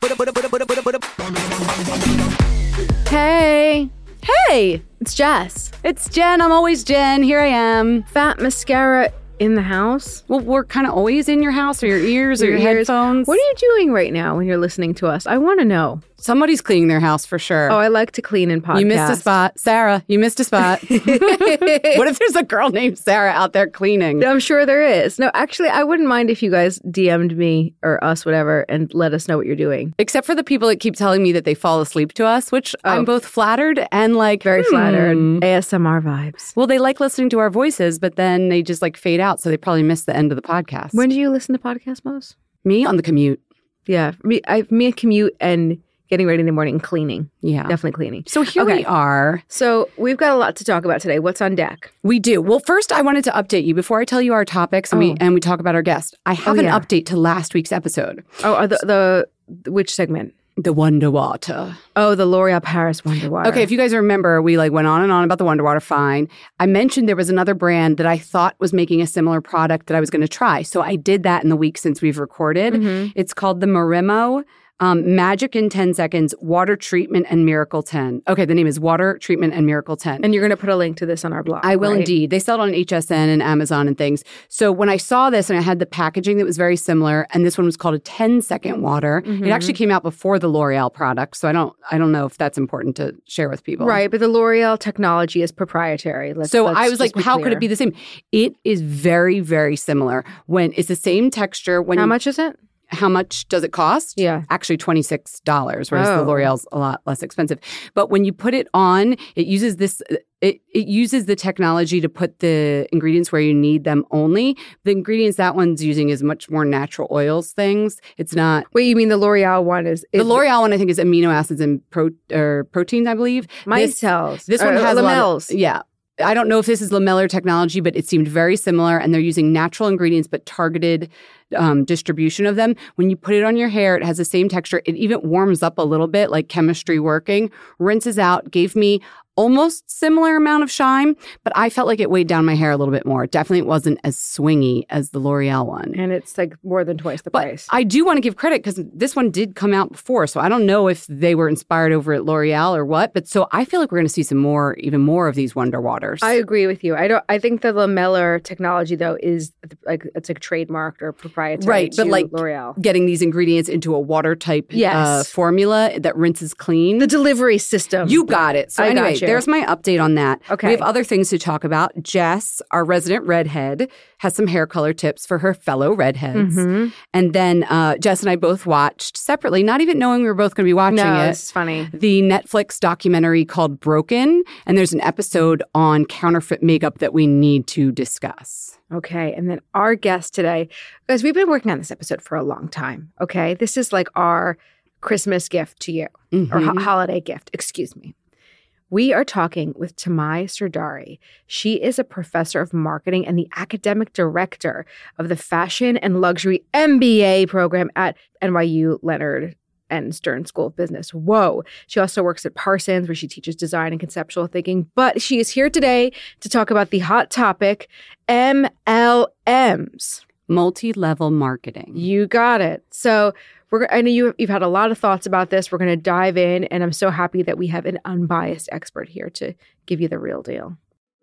Hey. Hey, It's Jess. it's Jen. I'm always Jen. Here I am. Fat mascara in the house. Well, we're kind of always in your house or your ears or your ears. headphones. What are you doing right now when you're listening to us? I want to know. Somebody's cleaning their house for sure. Oh, I like to clean in podcasts. You missed a spot. Sarah, you missed a spot. What if there's a girl named Sarah out there cleaning? I'm sure there is. No, actually, I wouldn't mind if you guys DM'd me or us, whatever, and let us know what you're doing. Except for the people that keep telling me that they fall asleep to us, which I'm both flattered and like... Very flattered. ASMR vibes. Well, they like listening to our voices, but then they just like fade out. So they probably miss the end of the podcast. When do you listen to podcasts most? Me on the commute. Yeah. Me and commute and getting ready in the morning and cleaning. Yeah. Definitely cleaning. So here we are. So we've got a lot to talk about today. What's on deck? We do. Well, first, I wanted to update you before I tell you our topics and we talk about our guest. I have an update to last week's episode. Oh, the which segment? The Wonder Water. Oh, the L'Oreal Paris Wonder Water. Okay, if you guys remember, we like went on and on about the Wonder Water. Fine. I mentioned there was another brand that I thought was making a similar product that I was going to try. So I did that in the week since we've recorded. Mm-hmm. It's called the Marimo Magic in 10 Seconds Water Treatment and Miracle 10. Okay, the name is Water Treatment and Miracle 10. And you're going to put a link to this on our blog. I will indeed. They sell it on HSN and Amazon and things. So when I saw this and I had the packaging that was very similar, and this one was called a 10-second water, it actually came out before the L'Oreal product. So I don't know if that's important to share with people. Right, but the L'Oreal technology is proprietary. So I was like, how could it be the same? It is very, very similar. When it's the same texture. How much is it? How much does it cost? Yeah. Actually $26, whereas the L'Oreal's a lot less expensive. But when you put it on, it uses this, it uses the technology to put the ingredients where you need them only. The ingredients that one's using is much more natural oils things. It's not... Wait, you mean the L'Oreal one is... The L'Oreal one, I think, is amino acids and proteins, I believe. Micelles. This one has lamelles. Yeah. I don't know if this is lamellar technology, but it seemed very similar. And they're using natural ingredients, but targeted distribution of them. When you put it on your hair, it has the same texture. It even warms up a little bit, like chemistry working. Rinses out, gave me almost similar amount of shine, but I felt like it weighed down my hair a little bit more. It definitely wasn't as swingy as the L'Oreal one. And it's like more than twice the price. I do want to give credit because this one did come out before, so I don't know if they were inspired over at L'Oreal or what, but so I feel like we're going to see even more of these Wonder Waters. I agree with you. I think the lamellar technology though is like it's like trademarked or proprietary, right? But like L'Oreal getting these ingredients into a water type formula that rinses clean. The delivery system. You got it. So anyway, there's my update on that. Okay. We have other things to talk about. Jess, our resident redhead, has some hair color tips for her fellow redheads. Mm-hmm. And then Jess and I both watched separately, not even knowing we were both going to be watching it. It's funny. The Netflix documentary called Broken. And there's an episode on counterfeit makeup that we need to discuss. Okay. And then our guest today, guys, we've been working on this episode for a long time. Okay. This is like our Christmas gift to you, or holiday gift, excuse me. We are talking with Tamai Sardari. She is a professor of marketing and the academic director of the Fashion and Luxury MBA program at NYU Leonard and Stern School of Business. Whoa. She also works at Parsons, where she teaches design and conceptual thinking. But she is here today to talk about the hot topic, MLMs. Multi-level marketing. You got it. So I know you've had a lot of thoughts about this. We're going to dive in, and I'm so happy that we have an unbiased expert here to give you the real deal.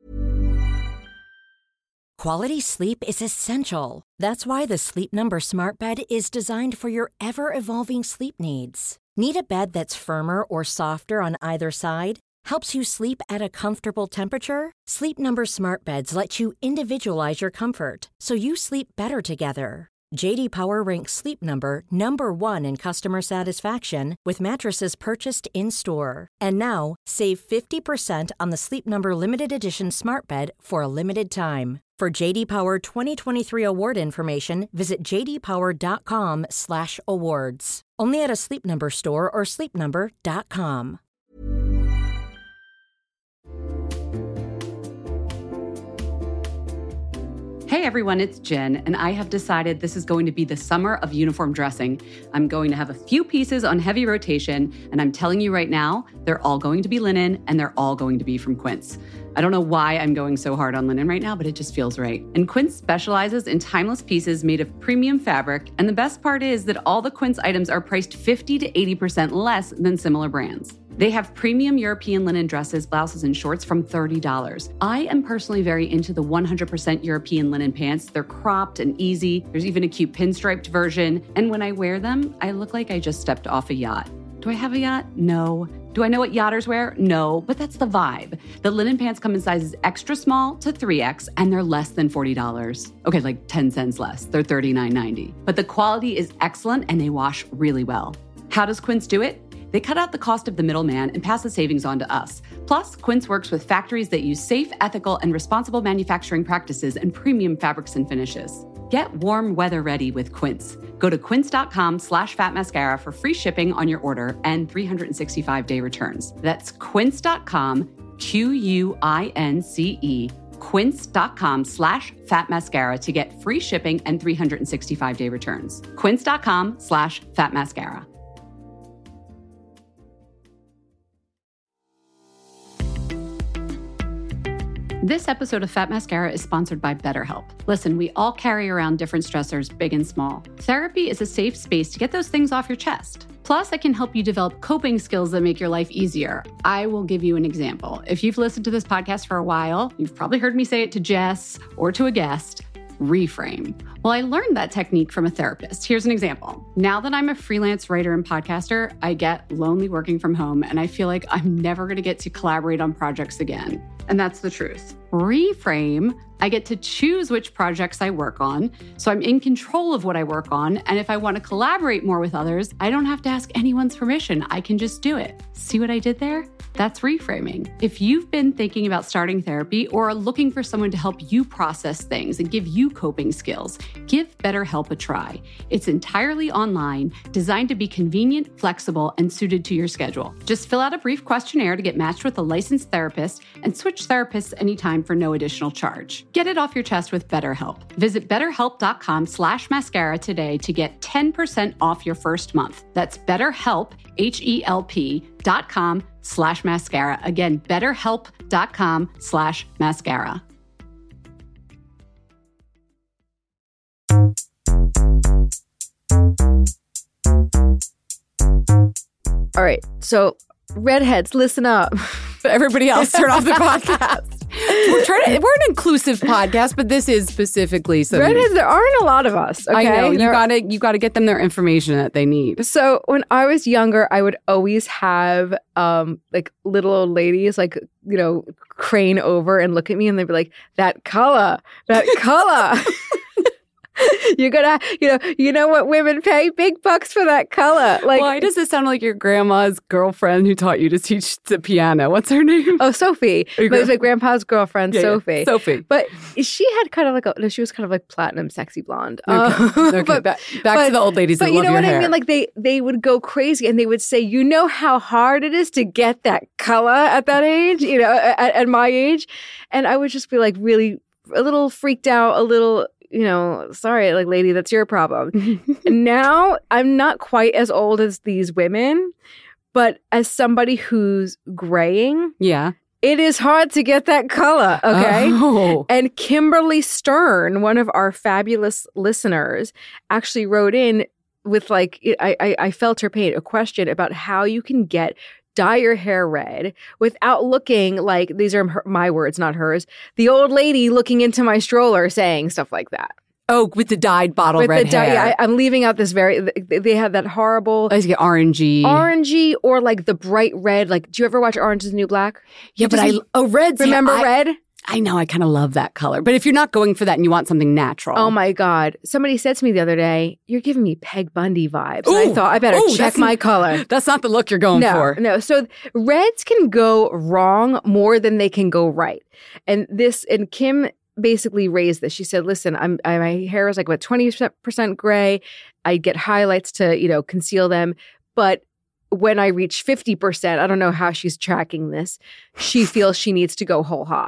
Quality sleep is essential. That's why the Sleep Number Smart Bed is designed for your ever-evolving sleep needs. Need a bed that's firmer or softer on either side? Helps you sleep at a comfortable temperature? Sleep Number Smart Beds let you individualize your comfort, so you sleep better together. J.D. Power ranks Sleep Number number 1 in customer satisfaction with mattresses purchased in-store. And now, save 50% on the Sleep Number Limited Edition Smart Bed for a limited time. For J.D. Power 2023 award information, visit jdpower.com/awards. Only at a Sleep Number store or sleepnumber.com. Hey everyone, it's Jen, and I have decided this is going to be the summer of uniform dressing. I'm going to have a few pieces on heavy rotation, and I'm telling you right now, they're all going to be linen, and they're all going to be from Quince. I don't know why I'm going so hard on linen right now, but it just feels right. And Quince specializes in timeless pieces made of premium fabric, and the best part is that all the Quince items are priced 50 to 80% less than similar brands. They have premium European linen dresses, blouses, and shorts from $30. I am personally very into the 100% European linen pants. They're cropped and easy. There's even a cute pinstriped version. And when I wear them, I look like I just stepped off a yacht. Do I have a yacht? No. Do I know what yachters wear? No, but that's the vibe. The linen pants come in sizes extra small to 3X, and they're less than $40. Okay, like 10 cents less. They're $39.90. But the quality is excellent, and they wash really well. How does Quince do it? They cut out the cost of the middleman and pass the savings on to us. Plus, Quince works with factories that use safe, ethical, and responsible manufacturing practices and premium fabrics and finishes. Get warm weather ready with Quince. Go to quince.com/fatmascara for free shipping on your order and 365-day returns. That's quince.com, Quince, quince.com/fatmascara to get free shipping and 365-day returns. Quince.com/fatmascara. This episode of Fat Mascara is sponsored by BetterHelp. Listen, we all carry around different stressors, big and small. Therapy is a safe space to get those things off your chest. Plus, I can help you develop coping skills that make your life easier. I will give you an example. If you've listened to this podcast for a while, you've probably heard me say it to Jess or to a guest. Reframe. Well, I learned that technique from a therapist. Here's an example. Now that I'm a freelance writer and podcaster, I get lonely working from home, and I feel like I'm never going to get to collaborate on projects again. And that's the truth. Reframe, I get to choose which projects I work on, so I'm in control of what I work on, and if I want to collaborate more with others, I don't have to ask anyone's permission. I can just do it. See what I did there? That's reframing. If you've been thinking about starting therapy or are looking for someone to help you process things and give you coping skills, give BetterHelp a try. It's entirely online, designed to be convenient, flexible, and suited to your schedule. Just fill out a brief questionnaire to get matched with a licensed therapist and switch therapists anytime for no additional charge. Get it off your chest with BetterHelp. Visit betterhelp.com/mascara today to get 10% off your first month. That's BetterHelp, HELP.com/mascara. Again, betterhelp.com/mascara. All right. So, redheads, listen up. Everybody else, turn off the podcast. We're an inclusive podcast, but this is specifically so. Redheads, there aren't a lot of us. Okay? I know you gotta get them their information that they need. So when I was younger, I would always have like little old ladies, like, you know, crane over and look at me, and they'd be like, "That color." You're gonna, you know what women pay? Big bucks for that color. Like, why does this sound like your grandma's girlfriend who taught you to teach the piano? What's her name? Oh, Sophie. But it was my grandpa's girlfriend, Sophie. Yeah. Sophie. But she had kind of like she was kind of like platinum sexy blonde. Okay. But, back to the old ladies that love your hair. But you know what I mean? Like they would go crazy and they would say, you know how hard it is to get that color at that age, you know, at my age. And I would just be like really a little freaked out, a little, you know, sorry, like, lady, that's your problem. Now, I'm not quite as old as these women, but as somebody who's graying, yeah, it is hard to get that color, okay? Oh. And Kimberly Stern, one of our fabulous listeners, actually wrote in with, like, I felt her pain, a question about how you can dye your hair red without looking like, these are my words, not hers, the old lady looking into my stroller saying stuff like that. Oh, with the dyed bottle with red hair. Yeah, I'm leaving out this they had that horrible... Orangey or like the bright red. Like, do you ever watch Orange is the New Black? Yeah, red's... Remember red? I know, I kind of love that color. But if you're not going for that and you want something natural. Oh my God. Somebody said to me the other day, you're giving me Peg Bundy vibes. And I thought, I better check my color. That's not the look you're going for. No. So reds can go wrong more than they can go right. And Kim basically raised this. She said, listen, my hair is like about 20% gray. I get highlights to, you know, conceal them. But when I reach 50%, I don't know how she's tracking this, she feels she needs to go whole hog.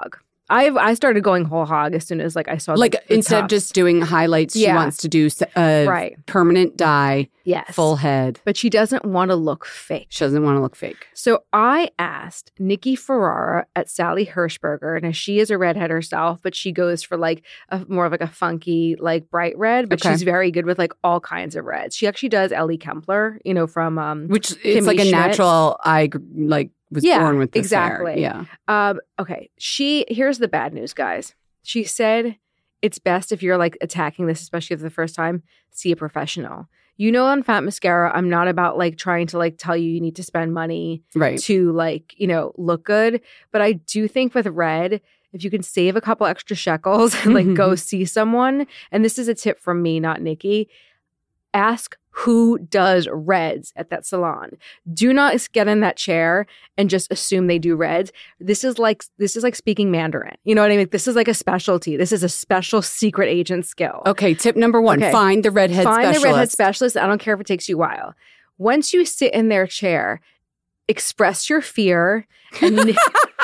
I started going whole hog as soon as I saw like the instead of tufts. just doing highlights, she Yeah. wants to do Right. permanent dye, Yes. full head. But she doesn't want to look fake. She doesn't want to look fake. So I asked Nikki Ferrara at Sally Hirschberger. Now she is a redhead herself, but she goes for more of a funky, bright red. But Okay. she's very good with all kinds of reds. She actually does Ellie Kempler, from Which it's Kimmy like a Schmidt. natural. I was born with this exactly. hair. Yeah. Okay. Here's the bad news, guys. She said it's best if you're attacking this, especially for the first time, see a professional. On Fat Mascara, I'm not about trying to tell you need to spend money Right. to look good. But I do think with red, if you can save a couple extra shekels and go see someone, and this is a tip from me, not Nikki, ask who does reds at that salon. Do not get in that chair and just assume they do reds. This is like speaking Mandarin. You know what I mean? This is like a specialty. This is a special secret agent skill. Okay, tip number 1, Okay. find the redhead specialist. Find the redhead specialist. I don't care if it takes you a while. Once you sit in their chair, express your fear. And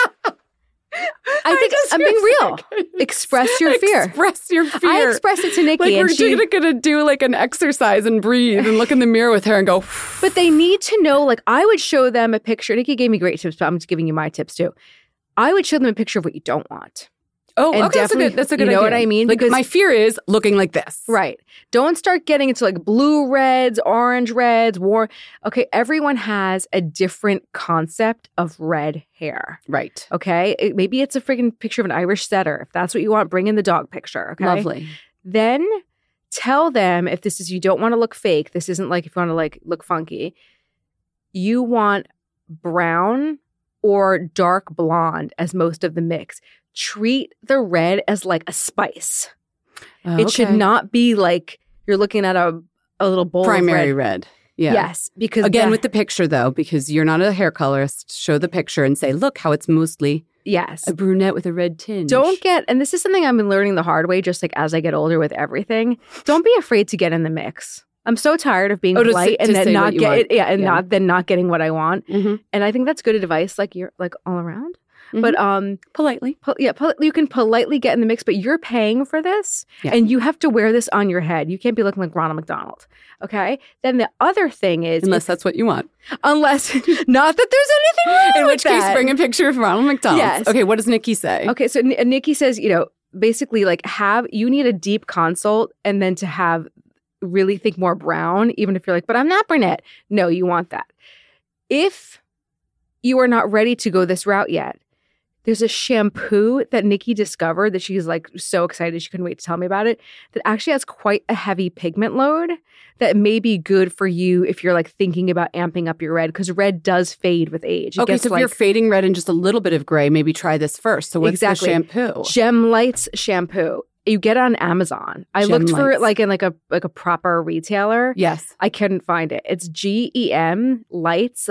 I think I'm being real. Express your fear. Express your fear. I expressed it to Nikki, and we're gonna do an exercise and breathe and look in the mirror with her and go. But they need to know. I would show them a picture. Nikki gave me great tips, but I'm just giving you my tips too. I would show them a picture of what you don't want. Oh, And okay, that's a good idea. You know what I mean? Because my fear is looking like this. Right. Don't start getting into blue reds, orange reds, Okay, everyone has a different concept of red hair. Right. Okay? Maybe it's a freaking picture of an Irish setter. If that's what you want, bring in the dog picture. Okay? Lovely. Then tell them if this is, you don't want to look fake. This isn't if you want to look funky. You want brown or dark blonde as most of the mix. Treat the red as a spice. Oh, It should okay. not be you're looking at a little bowl primary of red. red. Yeah. Yes, because Again, with the picture though, because you're not a hair colorist, show the picture and say, look how it's mostly yes. a brunette with a red tinge. Don't get, and this is something I've been learning the hard way, just as I get older with everything. Don't be afraid to get in the mix. I'm so tired of being polite and then not get it, not getting what I want. Mm-hmm. And I think that's good advice. You're all around. But politely. You can politely get in the mix, but you're paying for this, Yeah. and you have to wear this on your head. You can't be looking like Ronald McDonald. Okay. Then the other thing is, Unless that's what you want. unless not that there's anything wrong In with which case, that. bring a picture of Ronald McDonald. Yes. Okay, what does Nikki say? Okay, so Nikki says, basically you need a deep consult, and then to have really think more brown, even if you're but I'm not brunette. No, you want that. If you are not ready to go this route yet, there's a shampoo that Nikki discovered that she's so excited she couldn't wait to tell me about it, that actually has quite a heavy pigment load that may be good for you if you're thinking about amping up your red, because red does fade with age. It Okay, gets so if you're fading red and just a little bit of gray, maybe try this first. So what's Exactly. the shampoo? Gem Lights shampoo. You get it on Amazon. I Gem looked for it Lights. in a proper retailer. Yes. I couldn't find it. It's GEM Lights,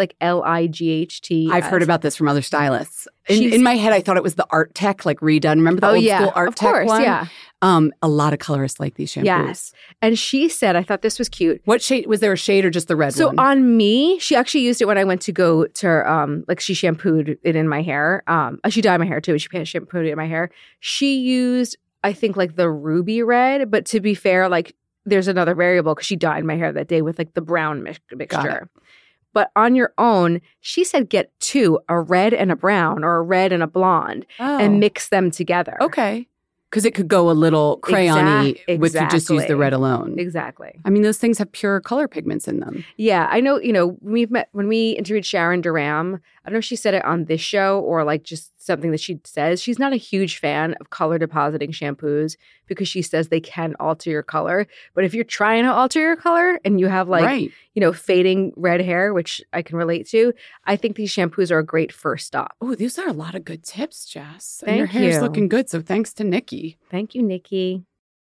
LIGHT. I've heard about this from other stylists. She's- In my head, I thought it was the Art Tech, redone. Remember the old school Art of Tech course, one? yeah. A lot of colorists like these shampoos. Yes. And she said, I thought this was cute. What shade? Was there a shade or just the red So one? on me, she actually used it when I went to go to her, she shampooed it in my hair. She dyed my hair too. She shampooed it in my hair. She used, I think, the ruby red, but to be fair, there's another variable because she dyed my hair that day with the brown mixture. But on your own, she said get two, a red and a brown, or a red and a blonde, and mix them together. Okay. Because it could go a little crayon-y if you just use the Exactly. red alone. Exactly. I mean, those things have pure color pigments in them. Yeah, I know, we've met when we interviewed Sharon Durham. I don't know if she said it on this show or just something that she says. She's not a huge fan of color depositing shampoos because she says they can alter your color. But if you're trying to alter your color and you have Right. Fading red hair, which I can relate to, I think these shampoos are a great first stop. Oh, these are a lot of good tips, Jess. And Thank your hair's you. looking good, so thanks to Nikki. Thank you, Nikki.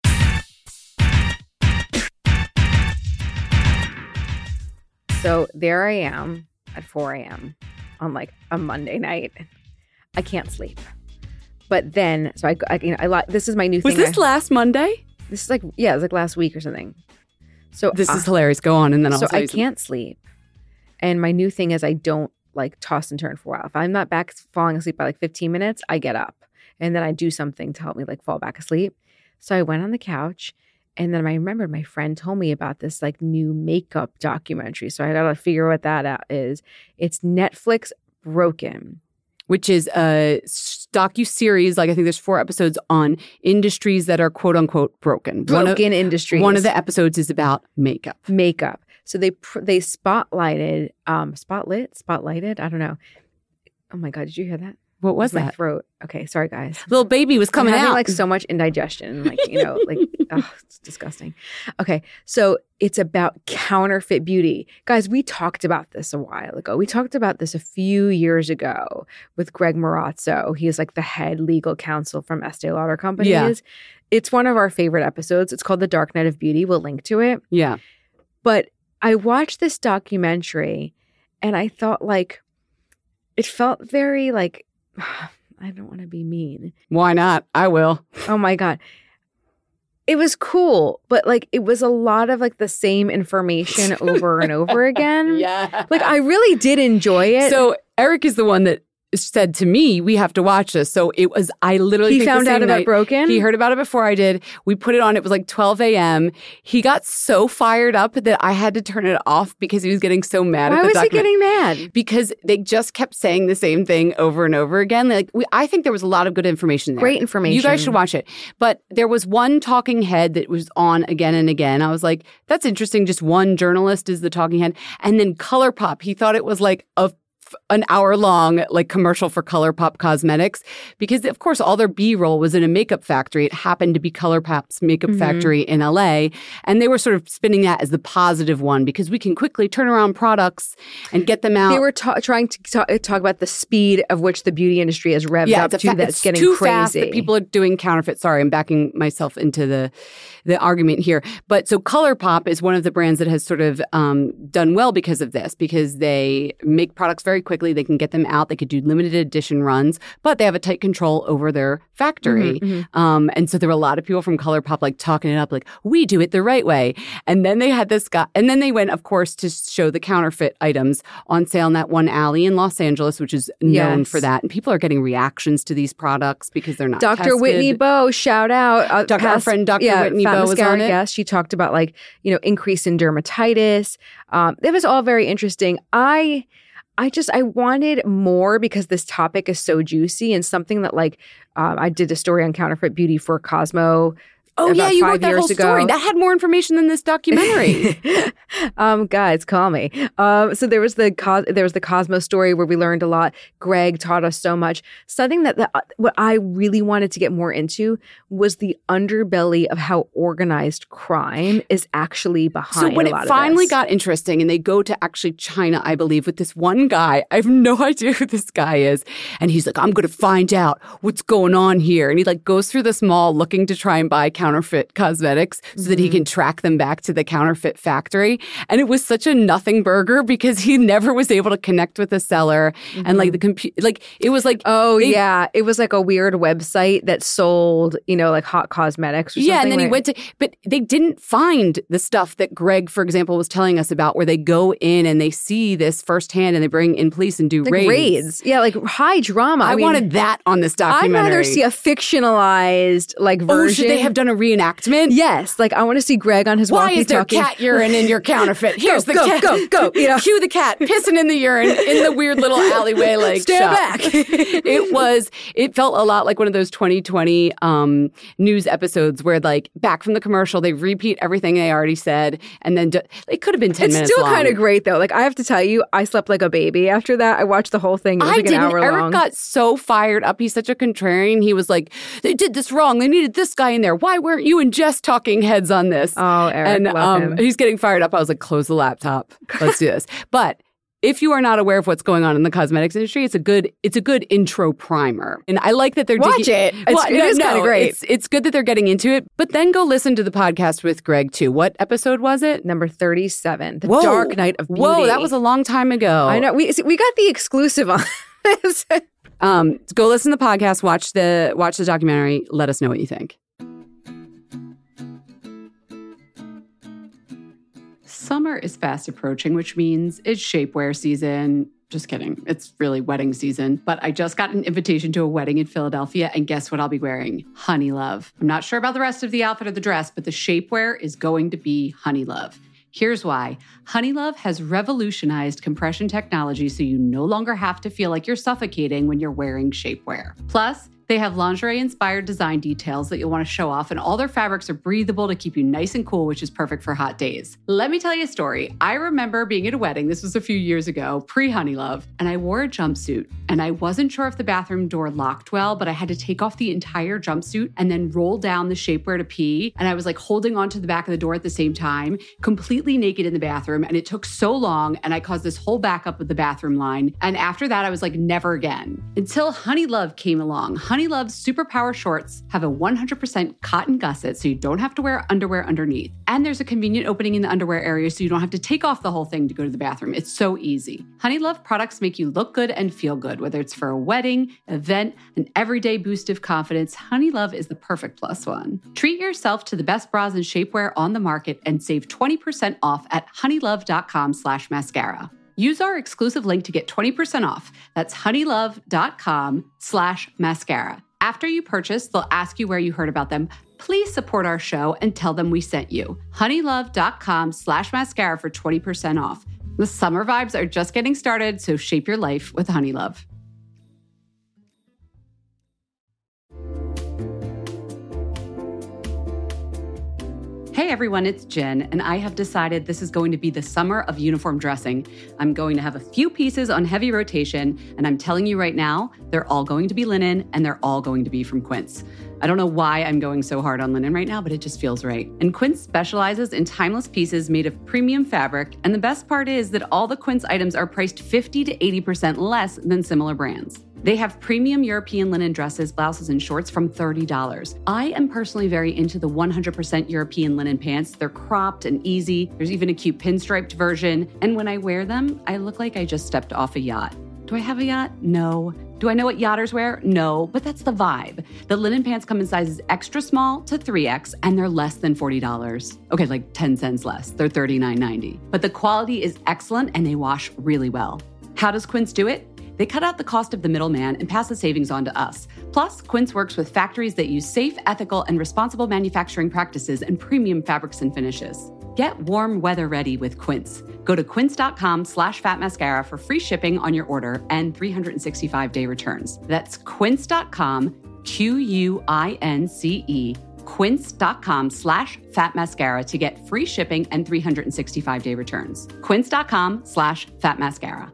So there I am at 4 a.m. on a Monday night. I can't sleep. But then, so this is my new Was thing. this last Monday? This is it was last week or something. So This is hilarious. Go on, and then I'll so tell I you something. can't sleep. And my new thing is I don't toss and turn for a while. If I'm not back falling asleep by 15 minutes, I get up. and then I do something to help me like fall back asleep. So I went on the couch, and then I remembered my friend told me about this like new makeup documentary. So I got to figure what that out is. It's Netflix Broken, which is a docu-series, like I think there's 4 episodes on industries that are quote-unquote broken. Industries. One of the episodes is about makeup. So they spotlighted, I don't know. Oh my God, did you hear that? What was my that? Throat. Okay, sorry guys. Little baby was coming I'm having, out. like so much indigestion, like, you know, like, oh, it's disgusting. Okay, so it's about counterfeit beauty. Guys, we talked about this a while ago. We talked about this a few years ago with Greg Marazzo. He is like the head legal counsel from Estee Lauder Companies. Yeah. It's one of our favorite episodes. It's called The Dark Night of Beauty. We'll link to it. Yeah. But I watched this documentary and I thought like, it felt very like, I don't want to be mean. Why not? I will. Oh my God. It was cool, but like it was a lot of like the same information over and over again. Yeah. Like I really did enjoy it. So Eric is the one that said to me, we have to watch this. So it was, I literally He found out about Broken? He heard about it before I did. We put it on. It was like 12 a.m. He got so fired up that I had to turn it off because he was getting so mad at the Why was he getting mad? Because they just kept saying the same thing over and over again. Like I think there was a lot of good information there. Great information. You guys should watch it. But there was one talking head that was on again and again. I was like, that's interesting. Just one journalist is the talking head. And then ColourPop, he thought it was like an hour-long like commercial for ColourPop Cosmetics because, of course, all their B-roll was in a makeup factory. It happened to be ColourPop's makeup factory in LA, and they were sort of spinning that as the positive one because we can quickly turn around products and get them out. They were trying to talk about the speed of which the beauty industry has revved up to that's getting too crazy. Fast that people are doing counterfeit. Sorry, I'm backing myself into the argument here. But so ColourPop is one of the brands that has sort of done well because of this, because they make products very quickly. They can get them out. They could do limited edition runs, but they have a tight control over their factory. And so there were a lot of people from ColourPop like talking it up, like, we do it the right way. And then they had this guy, and then they went, of course, to show the counterfeit items on sale in that one alley in Los Angeles, which is known for that. And people are getting reactions to these products because they're not Dr. tested. Whitney Bowe, shout out. Our friend Dr. Whitney Bowe was on it. Guest. She talked about like, you know, increase in dermatitis. It was all very interesting. I wanted more because this topic is so juicy and something that like I did a story on counterfeit beauty for Cosmo. Oh yeah, you wrote that whole story. Ago. That had more information than this documentary. Guys, call me. So there was the Cosmo story where we learned a lot. Greg taught us so much. Something that what I really wanted to get more into was the underbelly of how organized crime is actually behind. So when it finally got interesting, and they go to actually China, I believe, with this one guy. I have no idea who this guy is, and he's like, "I'm going to find out what's going on here." And he like goes through this mall looking to try and buy counterfeit cosmetics so that he can track them back to the counterfeit factory. And it was such a nothing burger because he never was able to connect with the seller. And like the computer, like it was like, it was like a weird website that sold, you know, like hot cosmetics or something. Yeah, and then he went to, but they didn't find the stuff that Greg, for example, was telling us about, where they go in and they see this firsthand and they bring in police and do like raids. Yeah, like high drama. I wanted that on this documentary. I'd rather see a fictionalized like version. Oh, should they have done a reenactment? Yes, like I want to see Greg on his walkie-talkie. Why is there cat urine in your counterfeit? Here's the cat. Go. You know? Cue the cat pissing in the urine in the weird little alleyway like Stand shop. back. It felt a lot like one of those 2020 news episodes where like back from the commercial, they repeat everything they already said. And then it could have been 10 minutes long. It's still kind of great though. Like I have to tell you, I slept like a baby after that. I watched the whole thing. It was like an hour long. Eric got so fired up. He's such a contrarian. He was like, they did this wrong. They needed this guy in there. Why weren't you and Jess talking heads on this? Oh, Eric, love him. He's getting fired up. I was like, close the laptop. Let's do this. But if you are not aware of what's going on in the cosmetics industry, it's a good intro primer. And I like that they're Watch it. It is kind of great. It's good that they're getting into it. But then go listen to the podcast with Greg too. What episode was it? Number 37, The Dark Night of Beauty. Whoa, that was a long time ago. I know. We got the exclusive on this. Go listen to the podcast, watch the documentary. Let us know what you think. Summer is fast approaching, which means it's shapewear season. Just kidding. It's really wedding season. But I just got an invitation to a wedding in Philadelphia, and guess what I'll be wearing? Honey Love. I'm not sure about the rest of the outfit or the dress, but the shapewear is going to be Honey Love. Here's why. Honey Love has revolutionized compression technology so you no longer have to feel like you're suffocating when you're wearing shapewear. Plus, they have lingerie-inspired design details that you'll want to show off, and all their fabrics are breathable to keep you nice and cool, which is perfect for hot days. Let me tell you a story. I remember being at a wedding, this was a few years ago, pre-Honey Love, and I wore a jumpsuit, and I wasn't sure if the bathroom door locked well, but I had to take off the entire jumpsuit and then roll down the shapewear to pee, and I was like holding onto the back of the door at the same time, completely naked in the bathroom, and it took so long, and I caused this whole backup with the bathroom line, and after that, I was like, never again. Until Honey Love came along. Honey Love's Superpower shorts have a 100% cotton gusset, so you don't have to wear underwear underneath. And there's a convenient opening in the underwear area, so you don't have to take off the whole thing to go to the bathroom. It's so easy. Honey Love products make you look good and feel good, whether it's for a wedding, event, an everyday boost of confidence. Honey Love is the perfect plus one. Treat yourself to the best bras and shapewear on the market and save 20% off at honeylove.com/mascara. Use our exclusive link to get 20% off. That's honeylove.com/mascara. After you purchase, they'll ask you where you heard about them. Please support our show and tell them we sent you. honeylove.com/mascara for 20% off. The summer vibes are just getting started, so shape your life with Honey Love. Hey everyone, it's Jen, and I have decided this is going to be the summer of uniform dressing. I'm going to have a few pieces on heavy rotation, and I'm telling you right now, they're all going to be linen, and they're all going to be from Quince. I don't know why I'm going so hard on linen right now, but it just feels right. And Quince specializes in timeless pieces made of premium fabric, and the best part is that all the Quince items are priced 50 to 80% less than similar brands. They have premium European linen dresses, blouses, and shorts from $30. I am personally very into the 100% European linen pants. They're cropped and easy. There's even a cute pinstriped version. And when I wear them, I look like I just stepped off a yacht. Do I have a yacht? No. Do I know what yachters wear? No, but that's the vibe. The linen pants come in sizes extra small to 3X, and they're less than $40. Okay, like 10 cents less. They're $39.90. But the quality is excellent, and they wash really well. How does Quince do it? They cut out the cost of the middleman and pass the savings on to us. Plus, Quince works with factories that use safe, ethical, and responsible manufacturing practices and premium fabrics and finishes. Get warm weather ready with Quince. Go to quince.com/fatmascara for free shipping on your order and 365-day returns. That's quince.com, QUINCE, quince.com/fatmascara to get free shipping and 365-day returns. Quince.com/fatmascara.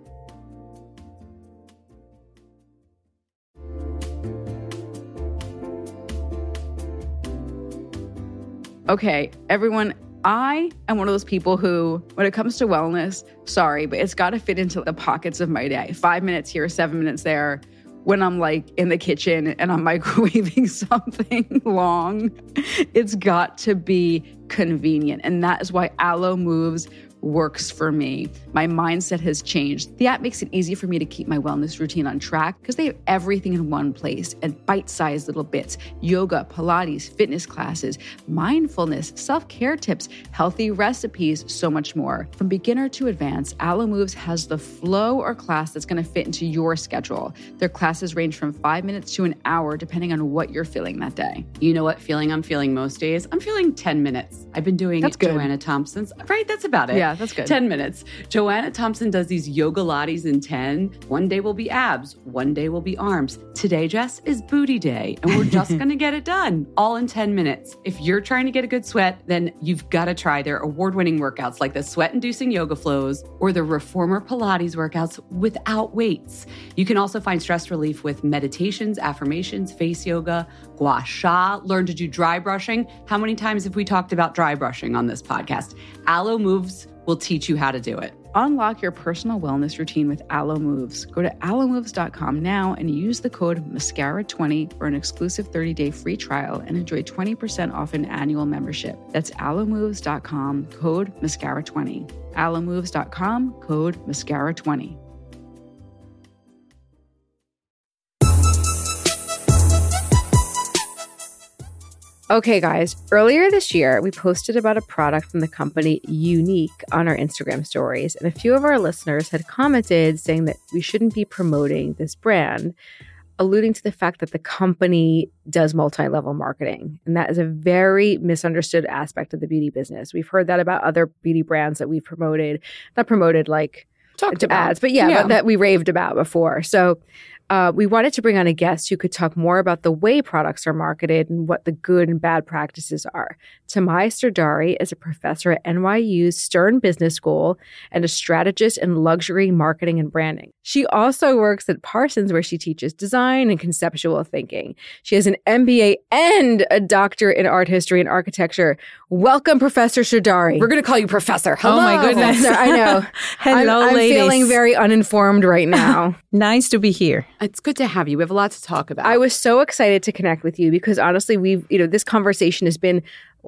Okay, everyone, I am one of those people who, when it comes to wellness, sorry, but it's got to fit into the pockets of my day. 5 minutes here, 7 minutes there. When I'm like in the kitchen and I'm microwaving something long, it's got to be convenient. And that is why Alo Moves works for me. My mindset has changed. The app makes it easy for me to keep my wellness routine on track because they have everything in one place and bite-sized little bits: yoga, Pilates, fitness classes, mindfulness, self-care tips, healthy recipes, so much more. From beginner to advanced, Alo Moves has the flow or class that's going to fit into your schedule. Their classes range from 5 minutes to an hour, depending on what you're feeling that day. You know what feeling I'm feeling most days? I'm feeling 10 minutes. I've been doing Joanna Thompson's, right? That's about it. Yeah, that's good. 10 minutes. Joanna Thompson does these yoga lattes in 10. One day will be abs. One day will be arms. Today, Jess, is booty day. And we're just going to get it done all in 10 minutes. If you're trying to get a good sweat, then you've got to try their award-winning workouts like the sweat-inducing yoga flows or the reformer Pilates workouts without weights. You can also find stress relief with meditations, affirmations, face yoga, gua sha, learn to do dry brushing. How many times have we talked about dry brushing on this podcast? Alo Moves will teach you how to do it. Unlock your personal wellness routine with Alo Moves. Go to alomoves.com now and use the code MASCARA20 for an exclusive 30-day free trial and enjoy 20% off an annual membership. That's alomoves.com, code MASCARA20. alomoves.com, code MASCARA20. Okay, guys, earlier this year, we posted about a product from the company Younique on our Instagram stories, and a few of our listeners had commented saying that we shouldn't be promoting this brand, alluding to the fact that the company does multi-level marketing. And that is a very misunderstood aspect of the beauty business. We've heard that about other beauty brands that we've promoted, not promoted like Talked about ads, but but that we raved about before. So we wanted to bring on a guest who could talk more about the way products are marketed and what the good and bad practices are. Tamai Serdari is a professor at NYU's Stern Business School and a strategist in luxury marketing and branding. She also works at Parsons, where she teaches design and conceptual thinking. She has an MBA and a doctorate in art history and architecture. Welcome, Professor Serdari. We're going to call you Professor. Hello. Oh, my goodness. Professor, I know. Hello, I'm ladies. feeling very uninformed right now. Nice to be here. It's good to have you. We have a lot to talk about. I was so excited to connect with you because honestly, this conversation has been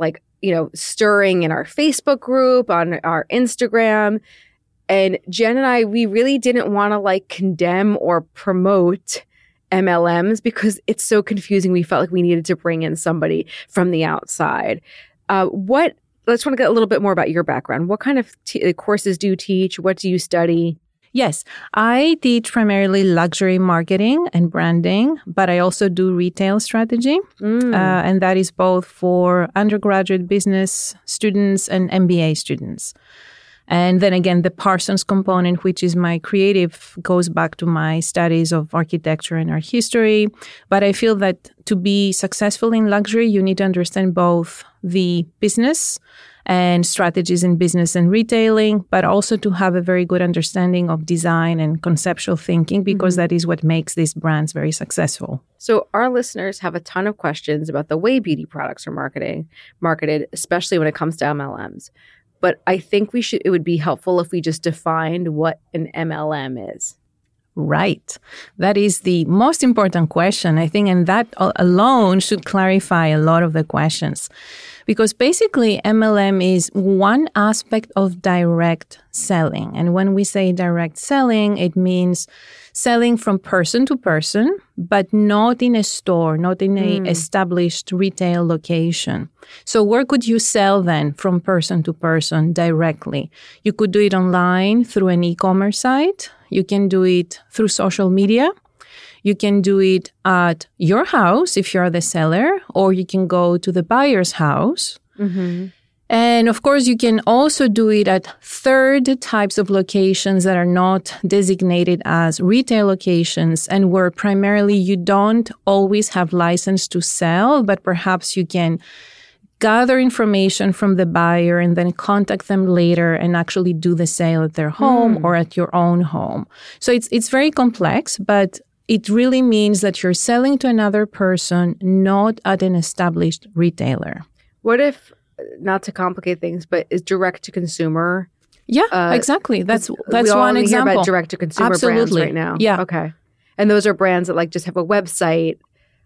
stirring in our Facebook group, on our Instagram. And Jen and I, we really didn't want to condemn or promote MLMs because it's so confusing. We felt like we needed to bring in somebody from the outside. Let's want to get a little bit more about your background. What kind of courses do you teach? What do you study? Yes, I teach primarily luxury marketing and branding, but I also do retail strategy. And that is both for undergraduate business students and MBA students. And then again, the Parsons component, which is my creative, goes back to my studies of architecture and art history. But I feel that to be successful in luxury, you need to understand both the business and strategies in business and retailing, but also to have a very good understanding of design and conceptual thinking, because that is what makes these brands very successful. So our listeners have a ton of questions about the way beauty products are marketed, especially when it comes to MLMs. But I think it would be helpful if we just defined what an MLM is. Right. That is the most important question, I think, and that alone should clarify a lot of the questions. Because basically, MLM is one aspect of direct selling. And when we say direct selling, it means selling from person to person, but not in a store, not in an established retail location. So where could you sell then from person to person directly? You could do it online through an e-commerce site. You can do it through social media. You can do it at your house if you're the seller, or you can go to the buyer's house. Mm-hmm. And of course, you can also do it at third types of locations that are not designated as retail locations and where primarily you don't always have license to sell, but perhaps you can gather information from the buyer and then contact them later and actually do the sale at their home or at your own home. So it's very complex, but it really means that you're selling to another person, not at an established retailer. What if, not to complicate things, but is direct to consumer? Yeah, exactly. That's we one hear example. about direct to consumer brands right now. Yeah. Okay. And those are brands that just have a website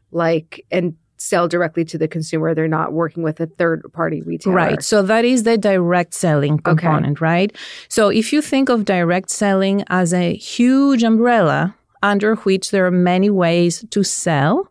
and sell directly to the consumer. They're not working with a third-party retailer. Right. So that is the direct selling component, right? So if you think of direct selling as a huge umbrella under which there are many ways to sell,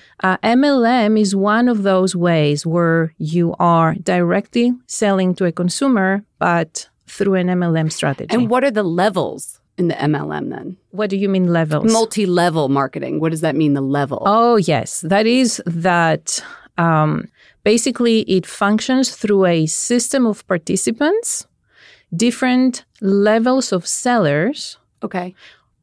MLM is one of those ways where you are directly selling to a consumer, but through an MLM strategy. And what are the levels in the MLM then? What do you mean levels? Multi-level marketing. What does that mean, the level? Oh, yes. That is that basically it functions through a system of participants, different levels of sellers. Okay.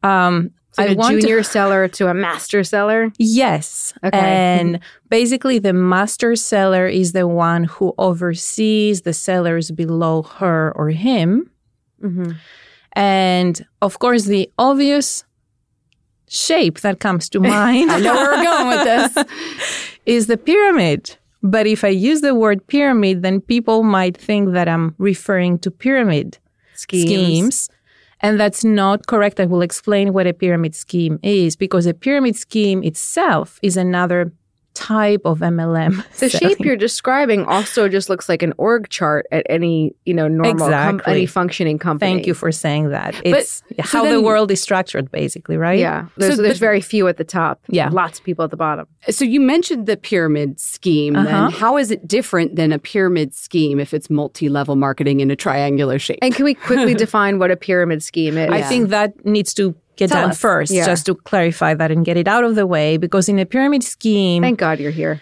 A junior seller to a master seller? Yes. Okay. And basically the master seller is the one who oversees the sellers below her or him. Mm-hmm. And of course, the obvious shape that comes to mind, I know where we're going with this, is the pyramid. But if I use the word pyramid, then people might think that I'm referring to pyramid schemes. And that's not correct. I will explain what a pyramid scheme is, because a pyramid scheme itself is another type of MLM. The shape you're describing also just looks like an org chart at any, normal any functioning company. Thank you for saying that. It's how the world is structured, basically, right? Yeah. There's very few at the top. Yeah. Lots of people at the bottom. So you mentioned the pyramid scheme. Then how is it different than a pyramid scheme if it's multi-level marketing in a triangular shape? And can we quickly define what a pyramid scheme is? I think that needs to get done first, just to clarify that and get it out of the way, because in a pyramid scheme... Thank God you're here.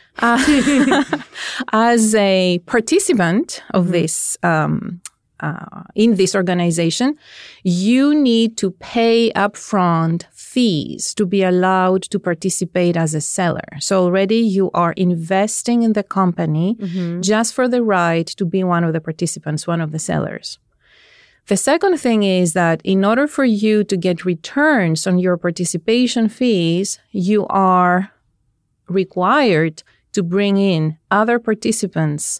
As a participant of this, in this organization, you need to pay upfront fees to be allowed to participate as a seller. So already you are investing in the company just for the right to be one of the participants, one of the sellers. The second thing is that in order for you to get returns on your participation fees, you are required to bring in other participants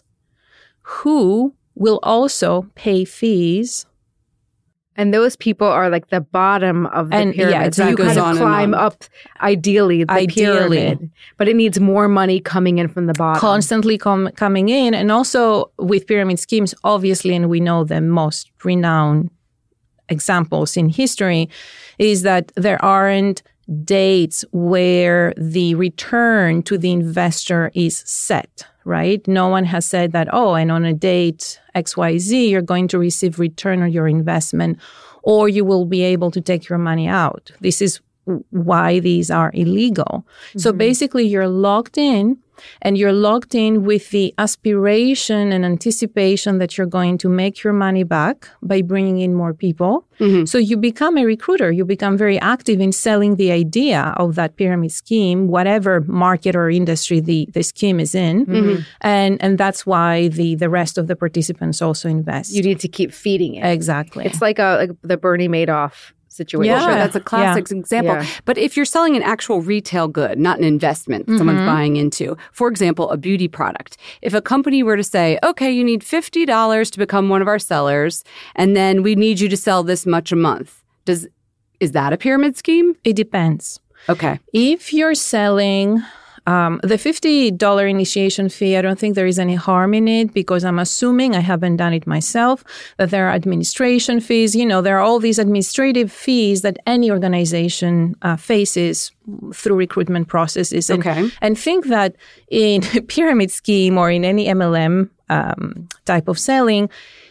who will also pay fees. And those people are like the bottom of the pyramid. Yeah, so you kind of climb up, ideally, the pyramid. But it needs more money coming in from the bottom. Constantly coming in. And also with pyramid schemes, obviously, and we know the most renowned examples in history, is that there aren't dates where the return to the investor is set, right? No one has said that, and on a date XYZ, you're going to receive return on your investment, or you will be able to take your money out. This is why these are illegal. So basically, you're locked in, and you're locked in with the aspiration and anticipation that you're going to make your money back by bringing in more people. So you become a recruiter. You become very active in selling the idea of that pyramid scheme, whatever market or industry the scheme is in. And that's why the rest of the participants also invest. You need to keep feeding it. Exactly. It's like the Bernie Madoff situation. Yeah, that's a classic example. Yeah. But if you're selling an actual retail good, not an investment that someone's buying into, for example, a beauty product, if a company were to say, okay, you need $50 to become one of our sellers, and then we need you to sell this much a month, is that a pyramid scheme? It depends. Okay. If you're selling... the $50 initiation fee, I don't think there is any harm in it, because I'm assuming, I haven't done it myself, that there are administration fees. There are all these administrative fees that any organization faces through recruitment processes. And think that in a pyramid scheme or in any MLM type of selling,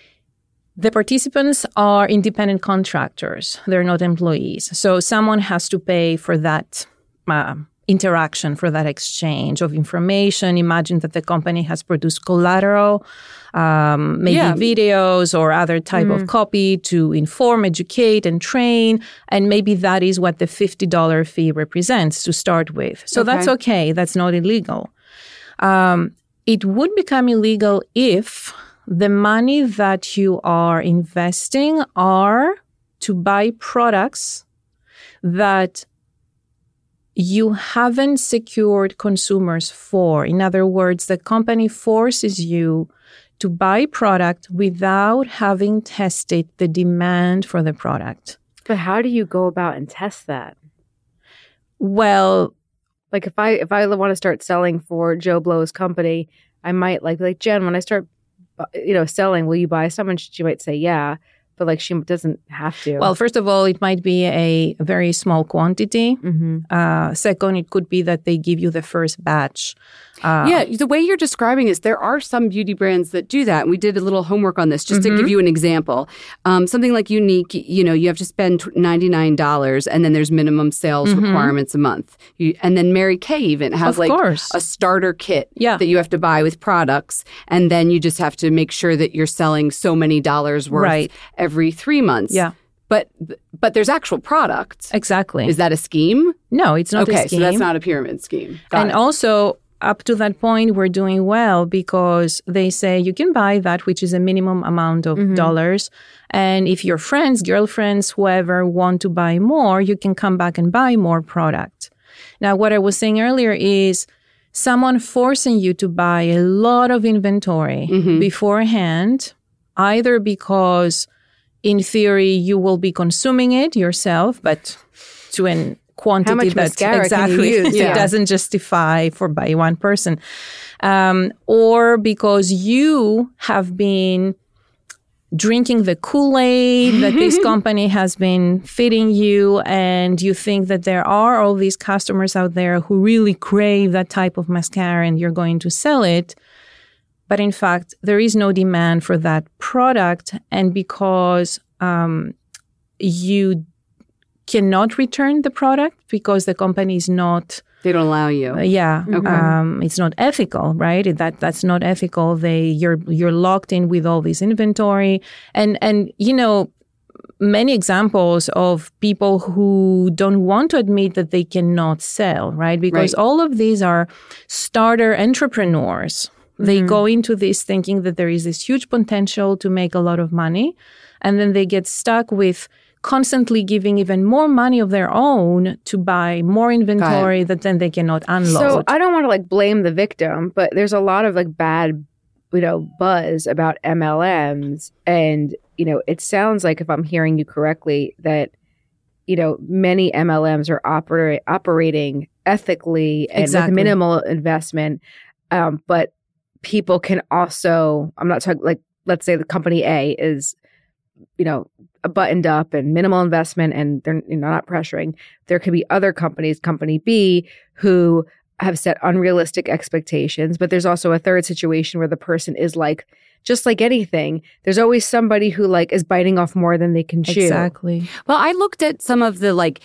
the participants are independent contractors. They're not employees. So someone has to pay for that interaction, for that exchange of information. Imagine that the company has produced collateral, videos or other type of copy to inform, educate, and train. And maybe that is what the $50 fee represents to start with. So that's okay. That's not illegal. It would become illegal if the money that you are investing are to buy products that you haven't secured consumers for. In other words, the company forces you to buy product without having tested the demand for the product. But how do you go about and test that? Well, like if I want to start selling for Joe Blow's company, I might like Jen, when I start selling, will you buy some? And she might say, yeah. But she doesn't have to. Well, first of all, it might be a very small quantity. Second, it could be that they give you the first batch. The way you're describing is there are some beauty brands that do that. And we did a little homework on this just to give you an example. Something like Unique, you have to spend $99 and then there's minimum sales requirements a month. And then Mary Kay even has a starter kit that you have to buy with products. And then you just have to make sure that you're selling so many dollars worth every 3 months. Yeah. But there's actual products. Exactly. Is that a scheme? No, it's not a scheme. Okay, so that's not a pyramid scheme. And also, up to that point, we're doing well because they say you can buy that, which is a minimum amount of dollars. And if your friends, girlfriends, whoever want to buy more, you can come back and buy more product. Now, what I was saying earlier is someone forcing you to buy a lot of inventory beforehand, either because in theory you will be consuming it yourself, but to an quantity How much that mascara can you use? it doesn't justify by one person, or because you have been drinking the Kool-Aid that this company has been feeding you, and you think that there are all these customers out there who really crave that type of mascara and you're going to sell it. But in fact, there is no demand for that product. And because you cannot return the product because the company is not... They don't allow you. Okay. It's not ethical, right? That's not ethical. You're locked in with all this inventory, and many examples of people who don't want to admit that they cannot sell, right? Because all of these are starter entrepreneurs. They go into this thinking that there is this huge potential to make a lot of money, and then they get stuck with constantly giving even more money of their own to buy more inventory that then they cannot unload. So I don't want to blame the victim, but there's a lot of bad, buzz about MLMs. And, it sounds like, if I'm hearing you correctly, that, many MLMs are operating ethically and with minimal investment. But people can also, I'm not talking let's say the company A is, buttoned up and minimal investment and they're not pressuring. There could be other companies, company B, who have set unrealistic expectations. But there's also a third situation where the person is just like anything, there's always somebody who is biting off more than they can chew. Exactly. Well, I looked at some of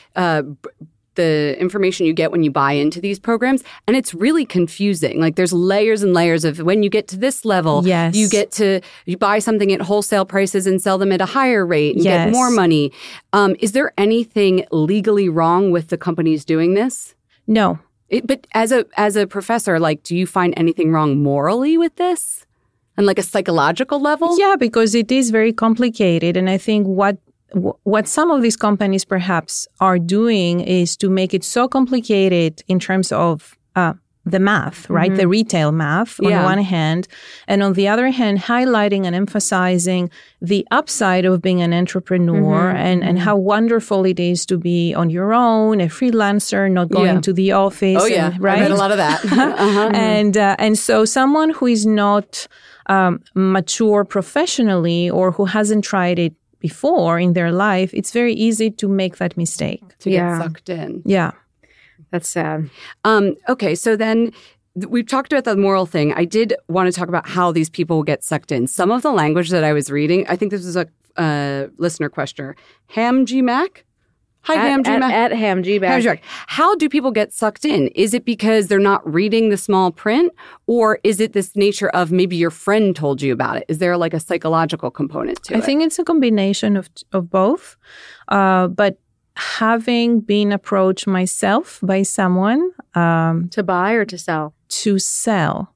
the information you get when you buy into these programs, and it's really confusing. There's layers and layers of when you get to this level, you buy something at wholesale prices and sell them at a higher rate and get more money. Is there anything legally wrong with the companies doing this? No. But as a professor, do you find anything wrong morally with this? On a psychological level? Yeah, because it is very complicated. And I think what some of these companies perhaps are doing is to make it so complicated in terms of the math, right? The retail math on one hand. And on the other hand, highlighting and emphasizing the upside of being an entrepreneur and how wonderful it is to be on your own, a freelancer, not going to the office. Oh, yeah. Right? I read a lot of that. And so someone who is not mature professionally or who hasn't tried it before in their life, it's very easy to make that mistake. To get sucked in. Yeah. That's sad. Okay, so then we've talked about the moral thing. I did want to talk about how these people get sucked in. Some of the language that I was reading, I think this is a listener question. Ham-G Mac? Hi, Ham-G Mac. At Ham-G Mac. How do people get sucked in? Is it because they're not reading the small print? Or is it this nature of maybe your friend told you about it? Is there a psychological component to it? I think it's a combination of both. But having been approached myself by someone to buy or to sell? To sell.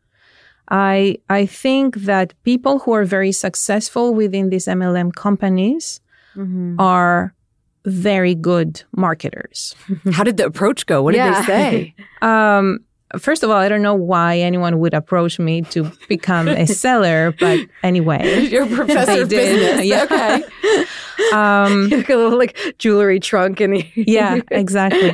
I think that people who are very successful within these MLM companies are very good marketers. How did the approach go? What did they say? First of all, I don't know why anyone would approach me to become a seller, but anyway. You're a professor of business. Yeah. Okay. Like a little jewelry trunk in the Yeah, exactly.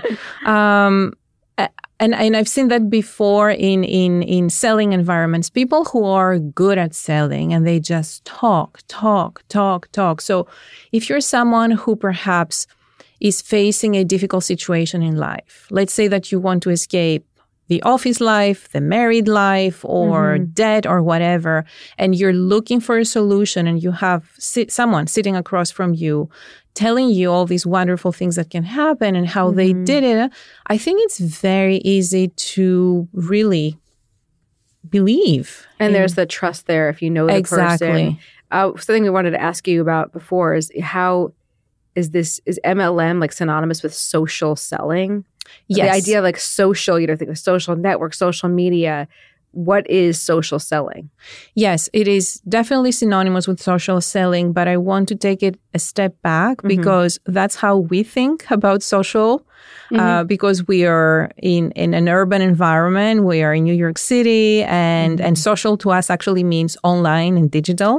And I've seen that before in selling environments. People who are good at selling and they just talk. So if you're someone who perhaps is facing a difficult situation in life, let's say that you want to escape the office life, the married life, or debt or whatever, and you're looking for a solution and you have someone sitting across from you telling you all these wonderful things that can happen and how they did it, I think it's very easy to really believe. And there's the trust there if you know the person. Something we wanted to ask you about before is how is MLM synonymous with social selling? Yes. The idea of social, think of social network, social media. What is social selling? Yes, it is definitely synonymous with social selling, but I want to take it a step back because that's how we think about social because we are in an urban environment. We are in New York City, and social to us actually means online and digital,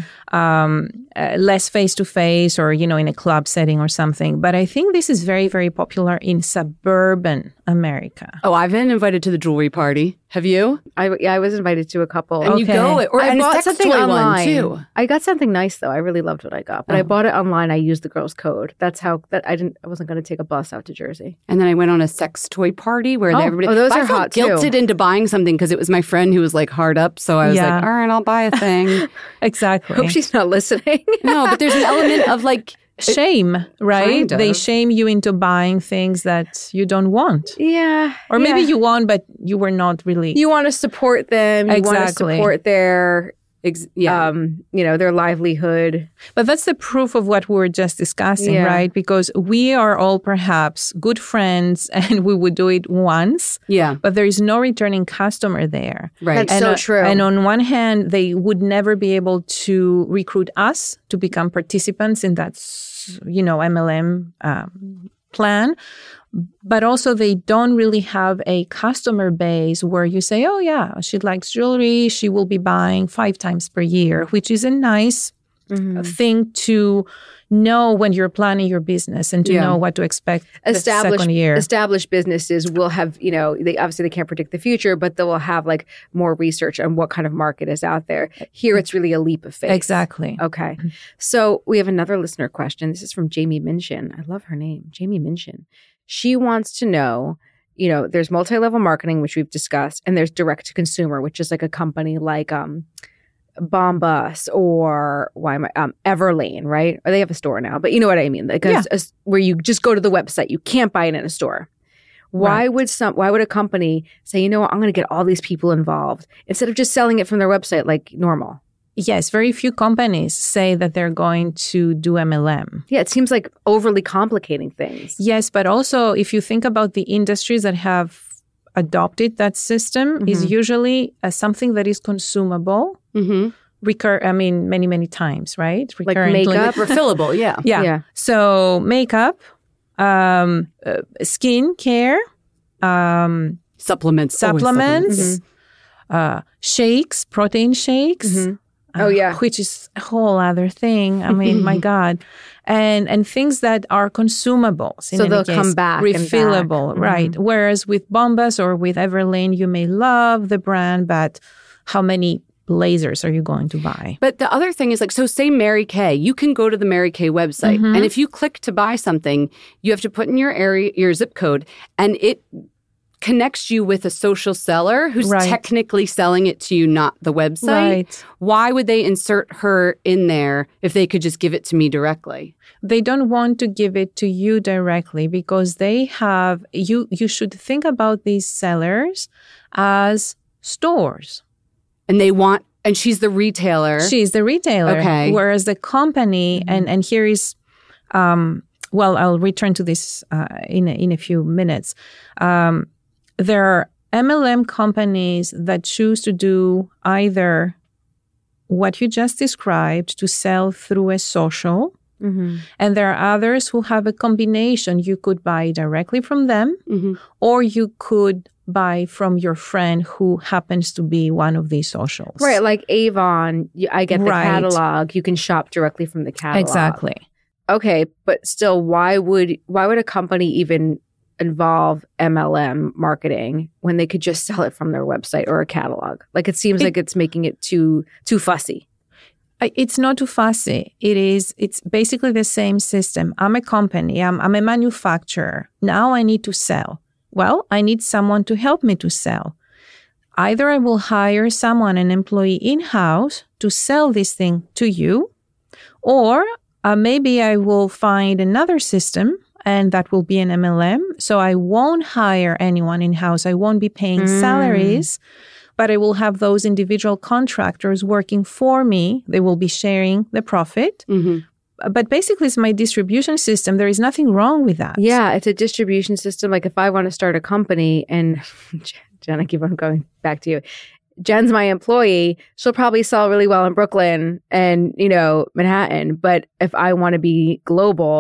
less face-to-face or, in a club setting or something. But I think this is very, very popular in suburban America. Oh, I've been invited to the jewelry party. Have you? I was invited to a couple. And you go, I bought something online too. I got something nice though. I really loved what I got, but I bought it online. I used the girl's code. That's how I wasn't going to take a bus out to Jersey. And then I went on a sex toy party where everybody. Those I are felt hot too. guilted into buying something because it was my friend who was like hard up. So I was like, all right, I'll buy a thing. Exactly. Hope she's not listening. No, but there's an element of like shame, right? Kind of. They shame you into buying things that you don't want. Yeah. Or maybe you want, but you were not really. You want to support them. You want to support their, their livelihood. But that's the proof of what we were just discussing, right? Because we are all perhaps good friends and we would do it once. Yeah. But there is no returning customer there. Right. That's so true. And on one hand, they would never be able to recruit us to become participants in that, MLM plan. But also they don't really have a customer base where you say, oh yeah, she likes jewelry. She will be buying 5 times per year, which is a nice thing to know when you're planning your business and to know what to expect the second year. Established businesses will have, they can't predict the future, but they will have like more research on what kind of market is out there. Here, it's really a leap of faith. Exactly. Okay. So we have another listener question. This is from Jamie Minchin. I love her name, Jamie Minchin. She wants to know, there's multi-level marketing, which we've discussed, and there's direct to consumer, which is like a company like Bombas or Everlane, right? Or they have a store now, but you know what I mean? Like where you just go to the website, you can't buy it in a store. Why would a company say, I'm going to get all these people involved instead of just selling it from their website like normal? Yes, very few companies say that they're going to do MLM. Yeah, it seems like overly complicating things. Yes, but also if you think about the industries that have adopted that system, is usually something that is consumable. Many, many times, right? Like makeup? Refillable, yeah. So makeup, skin care, supplements, shakes, protein shakes. Which is a whole other thing. I mean, my God. And things that are consumables. So they'll come back. Refillable, right. Whereas with Bombas or with Everlane, you may love the brand, but how many blazers are you going to buy? But the other thing is say Mary Kay, you can go to the Mary Kay website. And if you click to buy something, you have to put in your area, your zip code, and it connects you with a social seller who's technically selling it to you, not the website. Right. Why would they insert her in there if they could just give it to me directly? They don't want to give it to you directly because they have, you should think about these sellers as stores. And she's the retailer. She's the retailer. Okay. Whereas the company, and here is, I'll return to this in a few minutes. There are MLM companies that choose to do either what you just described, to sell through a social, and there are others who have a combination. You could buy directly from them, or you could buy from your friend who happens to be one of these socials. Right, like Avon, I get the catalog. You can shop directly from the catalog. Exactly. Okay, but still, why would a company even involve MLM marketing when they could just sell it from their website or a catalog? Like it seems like it's making it too fussy. It's not too fussy. It's basically the same system. I'm a company. I'm a manufacturer. Now I need to sell. Well, I need someone to help me to sell. Either I will hire someone, an employee in-house, to sell this thing to you, or maybe I will find another system, and that will be an MLM. So I won't hire anyone in-house. I won't be paying salaries, but I will have those individual contractors working for me. They will be sharing the profit. But basically, it's my distribution system. There is nothing wrong with that. Yeah, it's a distribution system. Like if I want to start a company, and Jen, I keep on going back to you. Jen's my employee. She'll probably sell really well in Brooklyn and, Manhattan. But if I want to be global,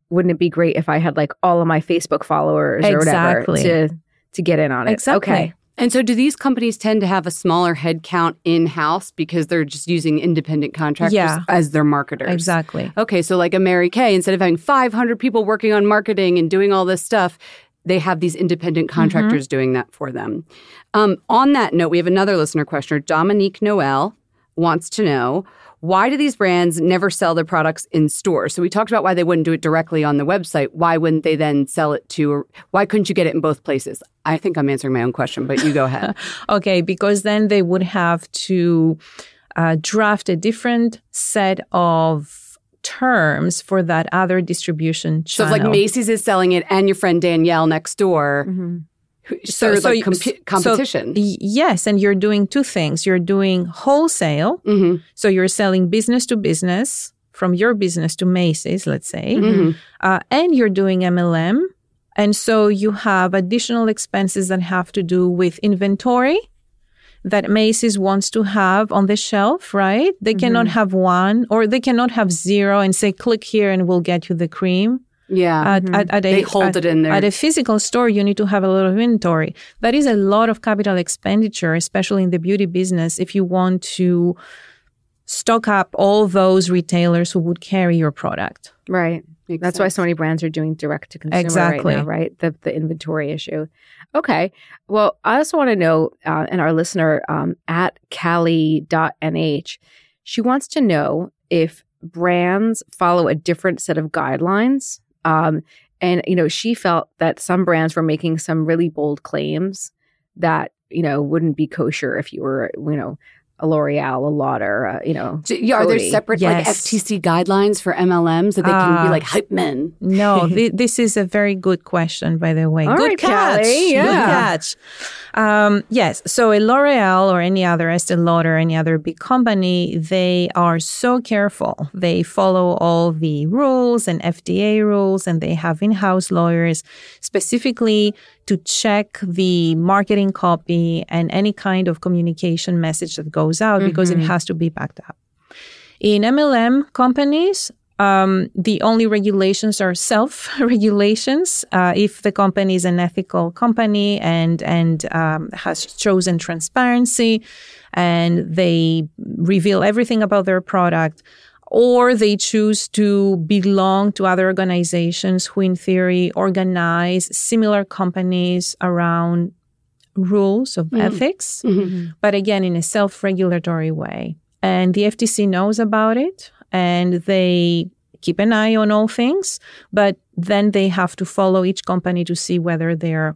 wouldn't it be great if I had like all of my Facebook followers or whatever to get in on it? Exactly. Okay. And so do these companies tend to have a smaller headcount in-house because they're just using independent contractors as their marketers? Exactly. Okay, so like a Mary Kay, instead of having 500 people working on marketing and doing all this stuff, they have these independent contractors doing that for them. On that note, we have another listener questioner. Dominique Noel wants to know, why do these brands never sell their products in stores? So we talked about why they wouldn't do it directly on the website. Why wouldn't they then sell it to, why couldn't you get it in both places? I think I'm answering my own question, but you go ahead. Okay, because then they would have to draft a different set of terms for that other distribution channel. So if like Macy's is selling it and your friend Danielle next door, so like competition. Yes, and you're doing two things. You're doing wholesale, so you're selling business to business, from your business to Macy's, let's say, and you're doing MLM. And so you have additional expenses that have to do with inventory that Macy's wants to have on the shelf, right? They cannot have one, or they cannot have zero and say, click here and we'll get you the cream. Yeah, they hold it in there. At a physical store, you need to have a lot of inventory. That is a lot of capital expenditure, especially in the beauty business, if you want to stock up all those retailers who would carry your product. Right. That's why so many brands are doing direct to consumer right now, right? The inventory issue. Okay. Well, I also want to know, and our listener at Callie.nh, she wants to know if brands follow a different set of guidelines. And, she felt that some brands were making some really bold claims that, wouldn't be kosher if you were, a L'Oreal, a Lauder, are there separate like FTC guidelines for MLMs that they can be like hype men? No, this is a very good question, by the way. All good right, catch. Callie, yeah. Good catch. Yes. So a L'Oreal or any other Estee Lauder, any other big company, they are so careful. They follow all the rules and FDA rules, and they have in-house lawyers specifically to check the marketing copy and any kind of communication message that goes out because it has to be backed up. In MLM companies, the only regulations are self-regulations. If the company is an ethical company and has chosen transparency and they reveal everything about their product, or they choose to belong to other organizations who, in theory, organize similar companies around rules of ethics, but again, in a self-regulatory way. And the FTC knows about it, and they keep an eye on all things, but then they have to follow each company to see whether they're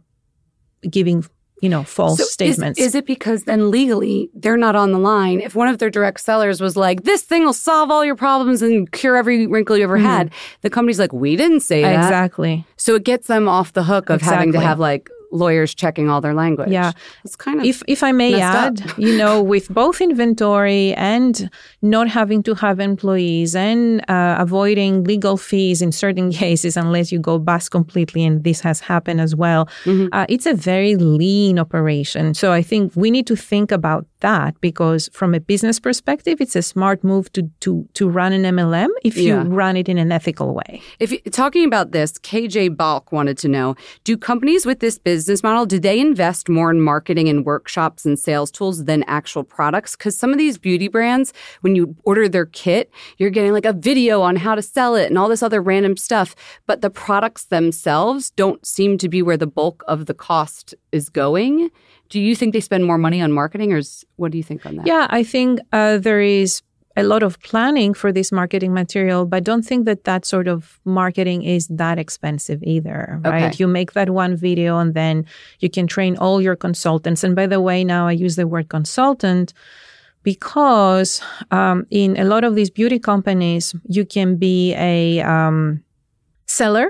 giving false statements. Is it because then legally they're not on the line? If one of their direct sellers was like, this thing will solve all your problems and cure every wrinkle you ever had, the company's like, we didn't say that. Exactly. So it gets them off the hook of having to have like lawyers checking all their language. Yeah. It's kind of if I may add, with both inventory and not having to have employees and avoiding legal fees in certain cases unless you go bust completely, and this has happened as well, it's a very lean operation. So I think we need to think about that, because from a business perspective, it's a smart move to run an MLM if you run it in an ethical way. Talking about this, KJ Balk wanted to know, do companies with this business model, do they invest more in marketing and workshops and sales tools than actual products? Because some of these beauty brands, when you order their kit, you're getting like a video on how to sell it and all this other random stuff. But the products themselves don't seem to be where the bulk of the cost is going. Do you think they spend more money on marketing, or what do you think on that? Yeah, I think there is a lot of planning for this marketing material, but don't think that sort of marketing is that expensive either, right? Okay. You make that one video and then you can train all your consultants. And by the way, now I use the word consultant because in a lot of these beauty companies, you can be a seller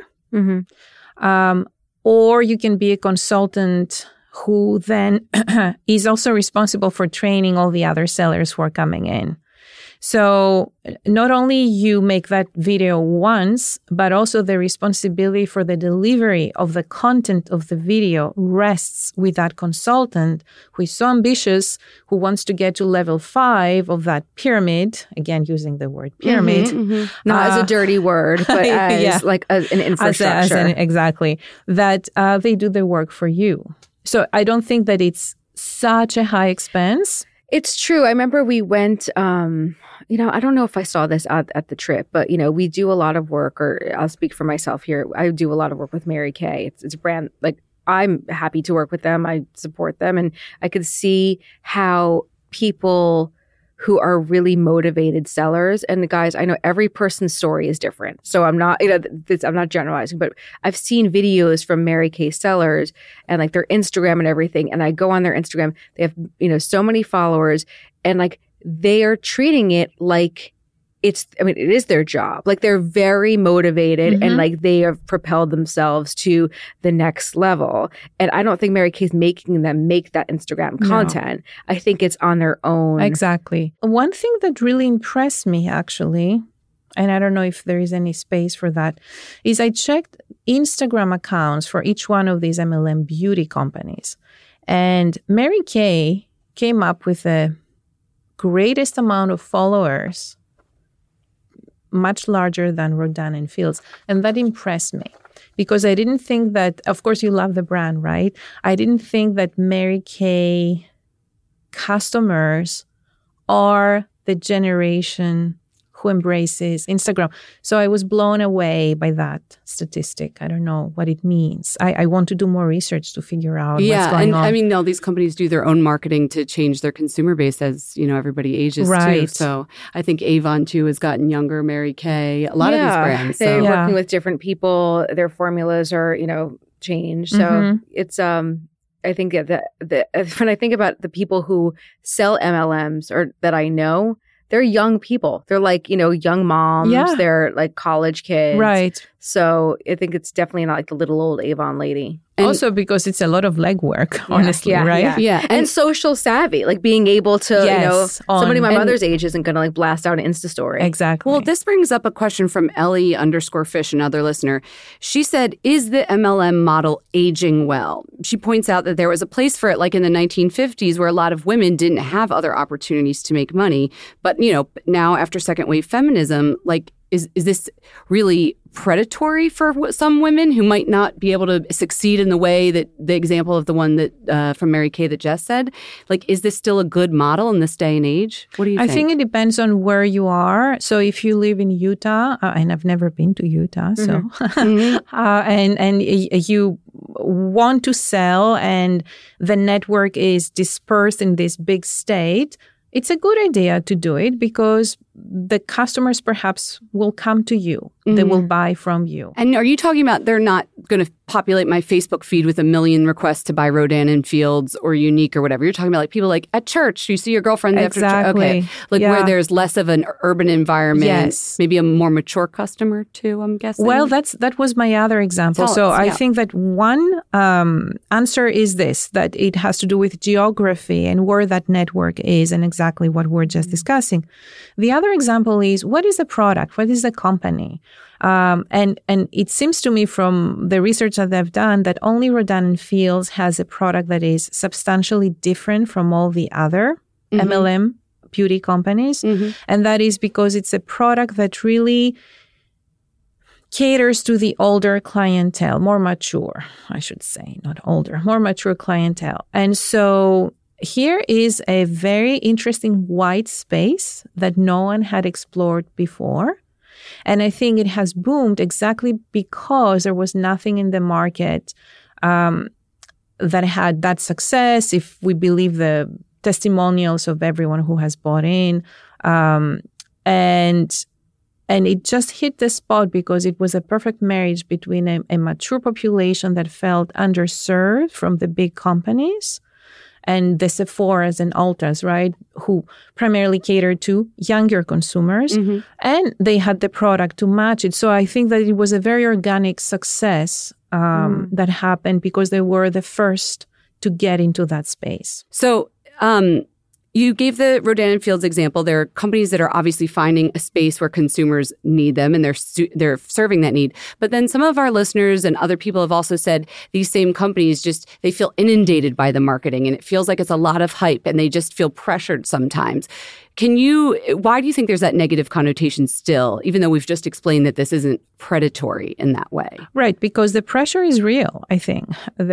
or you can be a consultant who then is also responsible for training all the other sellers who are coming in. So not only you make that video once, but also the responsibility for the delivery of the content of the video rests with that consultant who is so ambitious, who wants to get to level 5 of that pyramid, again, using the word pyramid. Not as a dirty word, but as like an infrastructure. Exactly. That they do the work for you. So I don't think that it's such a high expense. It's true. I remember we went, I don't know if I saw this at the trip, but, we do a lot of work, or I'll speak for myself here. I do a lot of work with Mary Kay. It's a brand, like, I'm happy to work with them. I support them. And I could see how people who are really motivated sellers, and guys, I know every person's story is different. So I'm not, I'm not generalizing, but I've seen videos from Mary Kay sellers and like their Instagram and everything. And I go on their Instagram, they have, so many followers, and like they are treating it like it is their job. Like they're very motivated and like they have propelled themselves to the next level. And I don't think Mary Kay's making them make that Instagram content. I think it's on their own. Exactly. One thing that really impressed me, actually, and I don't know if there is any space for that, is I checked Instagram accounts for each one of these MLM beauty companies. And Mary Kay came up with the greatest amount of followers, much larger than Rodan and Fields. And that impressed me because I didn't think that, of course, you love the brand, right? I didn't think that Mary Kay customers are the generation who embraces Instagram. So I was blown away by that statistic. I don't know what it means. I want to do more research to figure out what's going on. I mean, all these companies do their own marketing to change their consumer base as, everybody ages too. So I think Avon too has gotten younger, Mary Kay, a lot of these brands. They're working with different people. Their formulas are, changed. So it's, I think that when I think about the people who sell MLMs or that I know, they're young people. They're like, young moms. Yeah. They're like college kids. Right. So I think it's definitely not like the little old Avon lady. And also because it's a lot of legwork, honestly, right? Yeah. And social savvy, like being able to, somebody my mother's age isn't going to like blast out an Insta story. Exactly. Well, this brings up a question from Ellie_Fish, another listener. She said, is the MLM model aging well? She points out that there was a place for it like in the 1950s where a lot of women didn't have other opportunities to make money. But, now after second wave feminism, like, is this really predatory for some women who might not be able to succeed in the way that the example of the one that from Mary Kay that Jess said? Like, is this still a good model in this day and age? What do you think? I think it depends on where you are. So if you live in Utah, and I've never been to Utah, so and you want to sell and the network is dispersed in this big state, it's a good idea to do it because the customers perhaps will come to you. They will buy from you. And are you talking about they're not going to populate my Facebook feed with 1 million requests to buy Rodan and Fields or Unique or whatever? You're talking about like people like at church, you see your girlfriend after church. Okay. Like where there's less of an urban environment. Yes. Maybe a more mature customer too, I'm guessing. Well, that was my other example. I think that one answer is this, that it has to do with geography and where that network is and exactly what we're just discussing. The other example is, what is the product? What is the company? And it seems to me from the research that I've done that only Rodan and Fields has a product that is substantially different from all the other MLM beauty companies. And that is because it's a product that really caters to the older clientele, more mature, I should say, not older, more mature clientele. And so here is a very interesting white space that no one had explored before. And I think it has boomed exactly because there was nothing in the market that had that success, if we believe the testimonials of everyone who has bought in. And it just hit the spot because it was a perfect marriage between a mature population that felt underserved from the big companies and the Sephoras and Ultas, right, who primarily catered to younger consumers. And they had the product to match it. So I think that it was a very organic success that happened because they were the first to get into that space. So You gave the Rodan & Fields example. There are companies that are obviously finding a space where consumers need them, and they're serving that need. But then some of our listeners and other people have also said these same companies they feel inundated by the marketing, and it feels like it's a lot of hype, and they just feel pressured sometimes. Why do you think there's that negative connotation still, even though we've just explained that this isn't predatory in that way? Right, because the pressure is real, I think.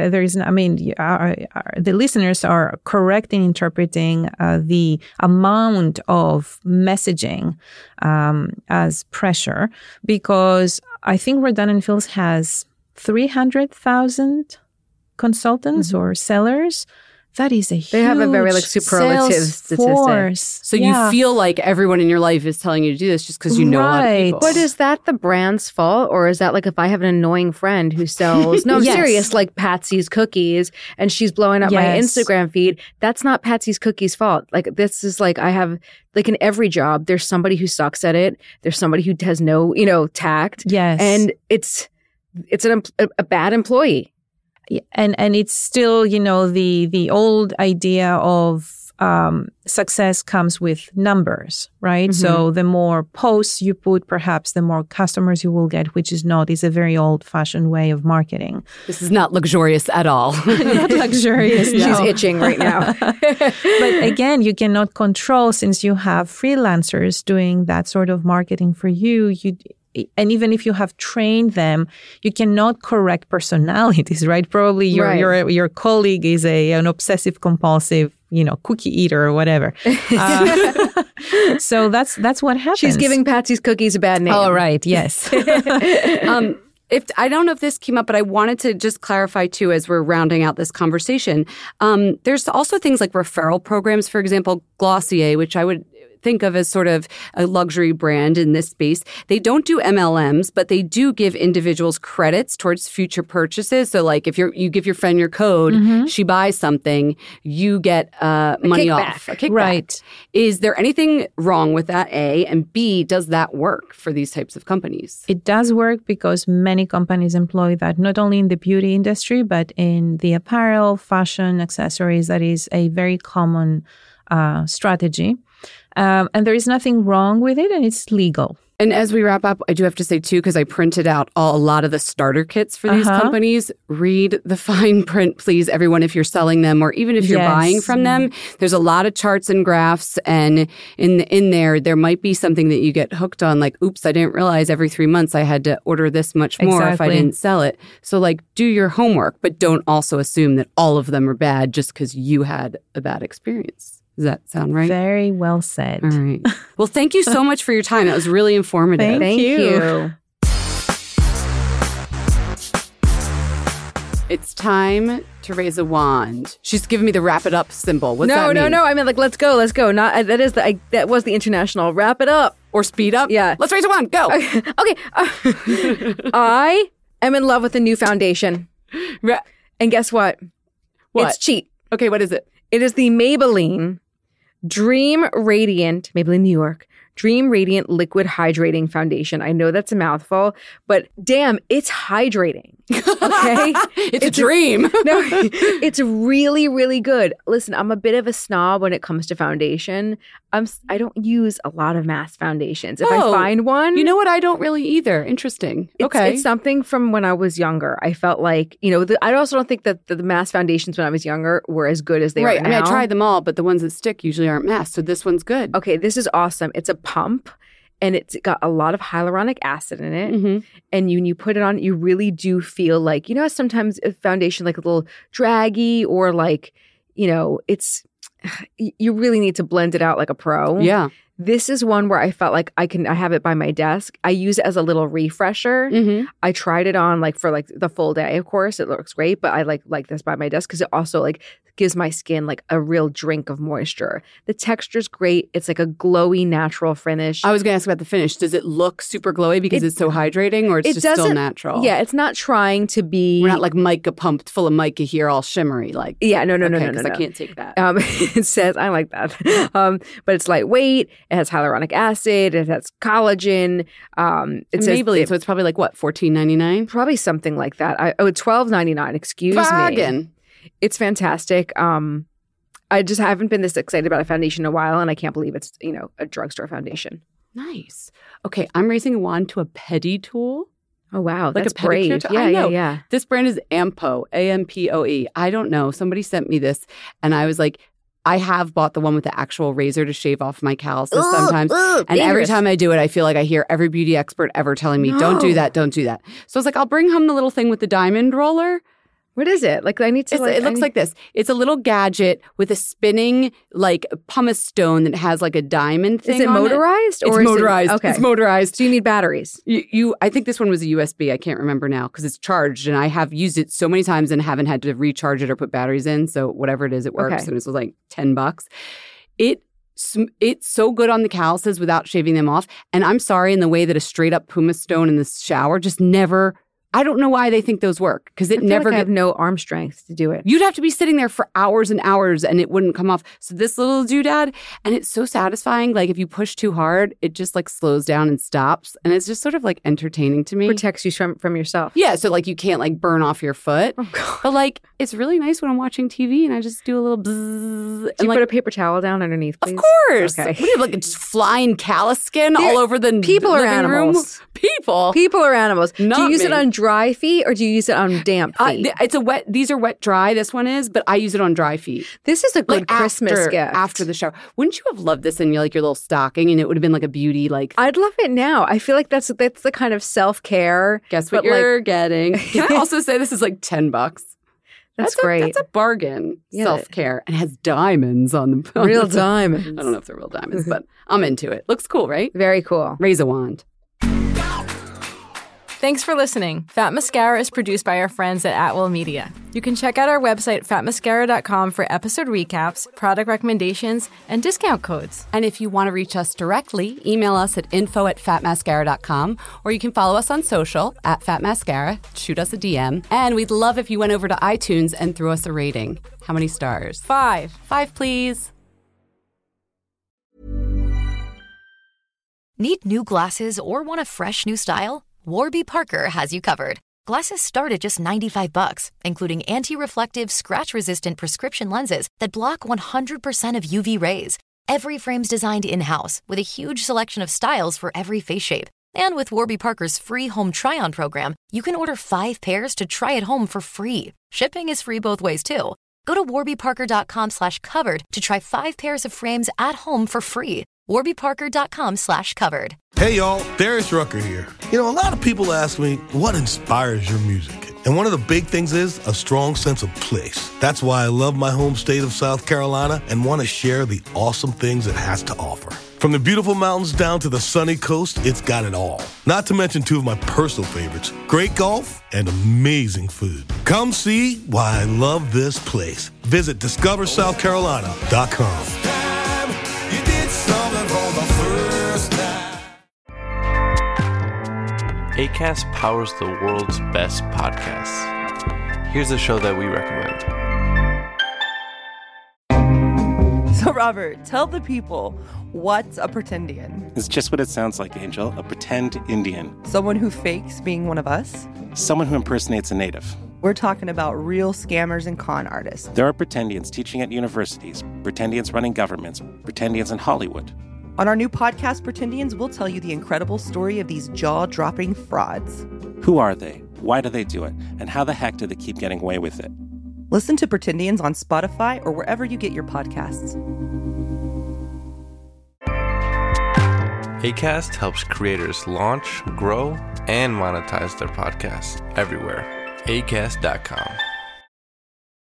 The listeners are correct in interpreting the amount of messaging as pressure, because I think Rodan & Fields has 300,000 consultants or sellers. That is a huge They have a very superlative statistic. So you feel like everyone in your life is telling you to do this just because you know a lot of people. But is that the brand's fault? Or is that like if I have an annoying friend who sells, no, I'm serious, like Patsy's Cookies, and she's blowing up my Instagram feed, that's not Patsy's Cookies' fault. Like this is like I have, like in every job, there's somebody who sucks at it. There's somebody who has no, tact. Yes. And it's a bad employee. And it's still, the old idea of success comes with numbers, right? Mm-hmm. So the more posts you put, perhaps the more customers you will get, which is a very old-fashioned way of marketing. This is not luxurious at all. Not luxurious. No. She's itching right now. But again, you cannot control, since you have freelancers doing that sort of marketing for you. And even if you have trained them, you cannot correct personalities, right? Probably your colleague is an obsessive compulsive, cookie eater or whatever. So that's what happens. She's giving Patsy's Cookies a bad name. Oh, right. Yes. I don't know if this came up, but I wanted to just clarify too, as we're rounding out this conversation. There's also things like referral programs, for example, Glossier, which I would think of as sort of a luxury brand in this space. They don't do MLMs, but they do give individuals credits towards future purchases. So like if you give your friend your code, she buys something, you get money off. A kickback. Right. Is there anything wrong with that, A? And B, does that work for these types of companies? It does work because many companies employ that, not only in the beauty industry, but in the apparel, fashion, accessories. That is a very common strategy. And there is nothing wrong with it, and it's legal. And as we wrap up, I do have to say, too, because I printed out a lot of the starter kits for these companies. Read the fine print, please, everyone, if you're selling them or even if you're buying from them. There's a lot of charts and graphs. And in there might be something that you get hooked on, like, oops, I didn't realize every 3 months I had to order this much more if I didn't sell it. So, like, do your homework, but don't also assume that all of them are bad just because you had a bad experience. Does that sound right? Very well said. All right. Well, thank you so much for your time. That was really informative. Thank you. It's time to raise a wand. She's giving me the wrap it up symbol. What's that mean? No. I mean, like, let's go. Not that was the international wrap it up or speed up. Yeah. Let's raise a wand. Go. Okay. I am in love with a new foundation. And guess what? It's cheap. Okay. What is it? It is the Maybelline Dream Radiant, Maybelline New York, Dream Radiant Liquid Hydrating Foundation. I know that's a mouthful, but damn, it's hydrating. Okay? It's a dream. No, it's really, really good. Listen, I'm a bit of a snob when it comes to foundation. I don't use a lot of mass foundations. If I find one... You know what? I don't really either. Interesting. It's something from when I was younger. I felt like, I also don't think that the mass foundations when I was younger were as good as they are now. I mean, I tried them all, but the ones that stick usually aren't mass. So this one's good. Okay, this is awesome. It's a pump. And it's got a lot of hyaluronic acid in it. Mm-hmm. And when you put it on, you really do feel like, sometimes a foundation like a little draggy or like, it's, you really need to blend it out like a pro. Yeah. This is one where I felt like I have it by my desk. I use it as a little refresher. Mm-hmm. I tried it on for the full day, of course. It looks great, but I like this by my desk because it also gives my skin like a real drink of moisture. The texture's great. It's like a glowy natural finish. I was going to ask about the finish. Does it look super glowy because it's so hydrating, or it's just still natural? Yeah, it's not trying to be... We're not like mica pumped full of mica here, all shimmery. Like yeah, no. Because I can't take that. It says, I like that. But it's lightweight. It has hyaluronic acid. It has collagen. It says Maybelline, so it's probably like what, $14.99? Probably something like that. $12.99. Excuse me. Bargain. It's fantastic. I just haven't been this excited about a foundation in a while, and I can't believe it's, a drugstore foundation. Nice. Okay, I'm raising a wand to a pedi tool. Oh, wow. Like that's a pedicure brave. Yeah. This brand is Ampo, A-M-P-O-E. I don't know. Somebody sent me this, and I was like, I have bought the one with the actual razor to shave off my calluses sometimes. And dangerous. Every time I do it, I feel like I hear every beauty expert ever telling me, don't do that, don't do that. So I was like, I'll bring home the little thing with the diamond roller. What is it? Like, I need to. It looks like this. It's a little gadget with a spinning pumice stone that has like a diamond thing. Is it on motorized? It's motorized. Okay. It's motorized. So you need batteries. I think this one was a USB. I can't remember now because it's charged, and I have used it so many times and haven't had to recharge it or put batteries in. So whatever it is, it works. Okay. And it was like $10. It's so good on the calluses without shaving them off. And I'm sorry, in the way that a straight up pumice stone in the shower just never. I don't know why they think those work because it never. I have no arm strength to do it. You'd have to be sitting there for hours and hours and it wouldn't come off. So this little doodad, and it's so satisfying. Like if you push too hard, it just like slows down and stops, and it's just sort of like entertaining to me. Protects you from yourself. Yeah, so like you can't like burn off your foot. Oh, God. But like it's really nice when I'm watching TV and I just do a little bzzz. Do you put a paper towel down underneath, please? Of course. Okay. What do you have, like just flying callus skin all over the people or living animals? Room? People or animals? Not do you use me. it on dry feet or do you use it on damp feet? It's a wet. These are wet dry. This one is, but I use it on dry feet. This is a good Like Christmas gift. After the shower. Wouldn't you have loved this in your little stocking, and it would have been like a beauty I'd love it now. I feel like that's the kind of self-care. Guess what you're getting. Can I also say this is like $10? That's great. That's a bargain. Yeah. Self-care, and has diamonds on the Real diamonds. I don't know if they're real diamonds, but I'm into it. Looks cool, right? Very cool. Raise a wand. Thanks for listening. Fat Mascara is produced by our friends at Atwell Media. You can check out our website, fatmascara.com, for episode recaps, product recommendations, and discount codes. And if you want to reach us directly, email us at info@fatmascara.com, or you can follow us on social @fatmascara, shoot us a DM, and we'd love if you went over to iTunes and threw us a rating. How many stars? 5. 5, please. Need new glasses or want a fresh new style? Warby Parker has you covered. Glasses start at just $95, including anti-reflective, scratch-resistant prescription lenses that block 100% of UV rays. Every frame's designed in-house with a huge selection of styles for every face shape. And with Warby Parker's free home try-on program, you can order 5 pairs to try at home for free. Shipping is free both ways, too. Go to warbyparker.com/covered to try 5 pairs of frames at home for free. warbyparker.com/covered. Hey y'all, Darius Rucker here. A lot of people ask me, what inspires your music? And one of the big things is a strong sense of place. That's why I love my home state of South Carolina and want to share the awesome things it has to offer. From the beautiful mountains down to the sunny coast, it's got it all. Not to mention 2 of my personal favorites, great golf and amazing food. Come see why I love this place. Visit discoversouthcarolina.com. Acast powers the world's best podcasts. Here's a show that we recommend. So, Robert, tell the people, what's a pretendian? It's just what it sounds like, Angel. A pretend Indian. Someone who fakes being one of us? Someone who impersonates a native. We're talking about real scammers and con artists. There are pretendians teaching at universities, pretendians running governments, pretendians in Hollywood. On our new podcast, Pretendians, we'll tell you the incredible story of these jaw-dropping frauds. Who are they? Why do they do it? And how the heck do they keep getting away with it? Listen to Pretendians on Spotify or wherever you get your podcasts. Acast helps creators launch, grow, and monetize their podcasts everywhere. Acast.com.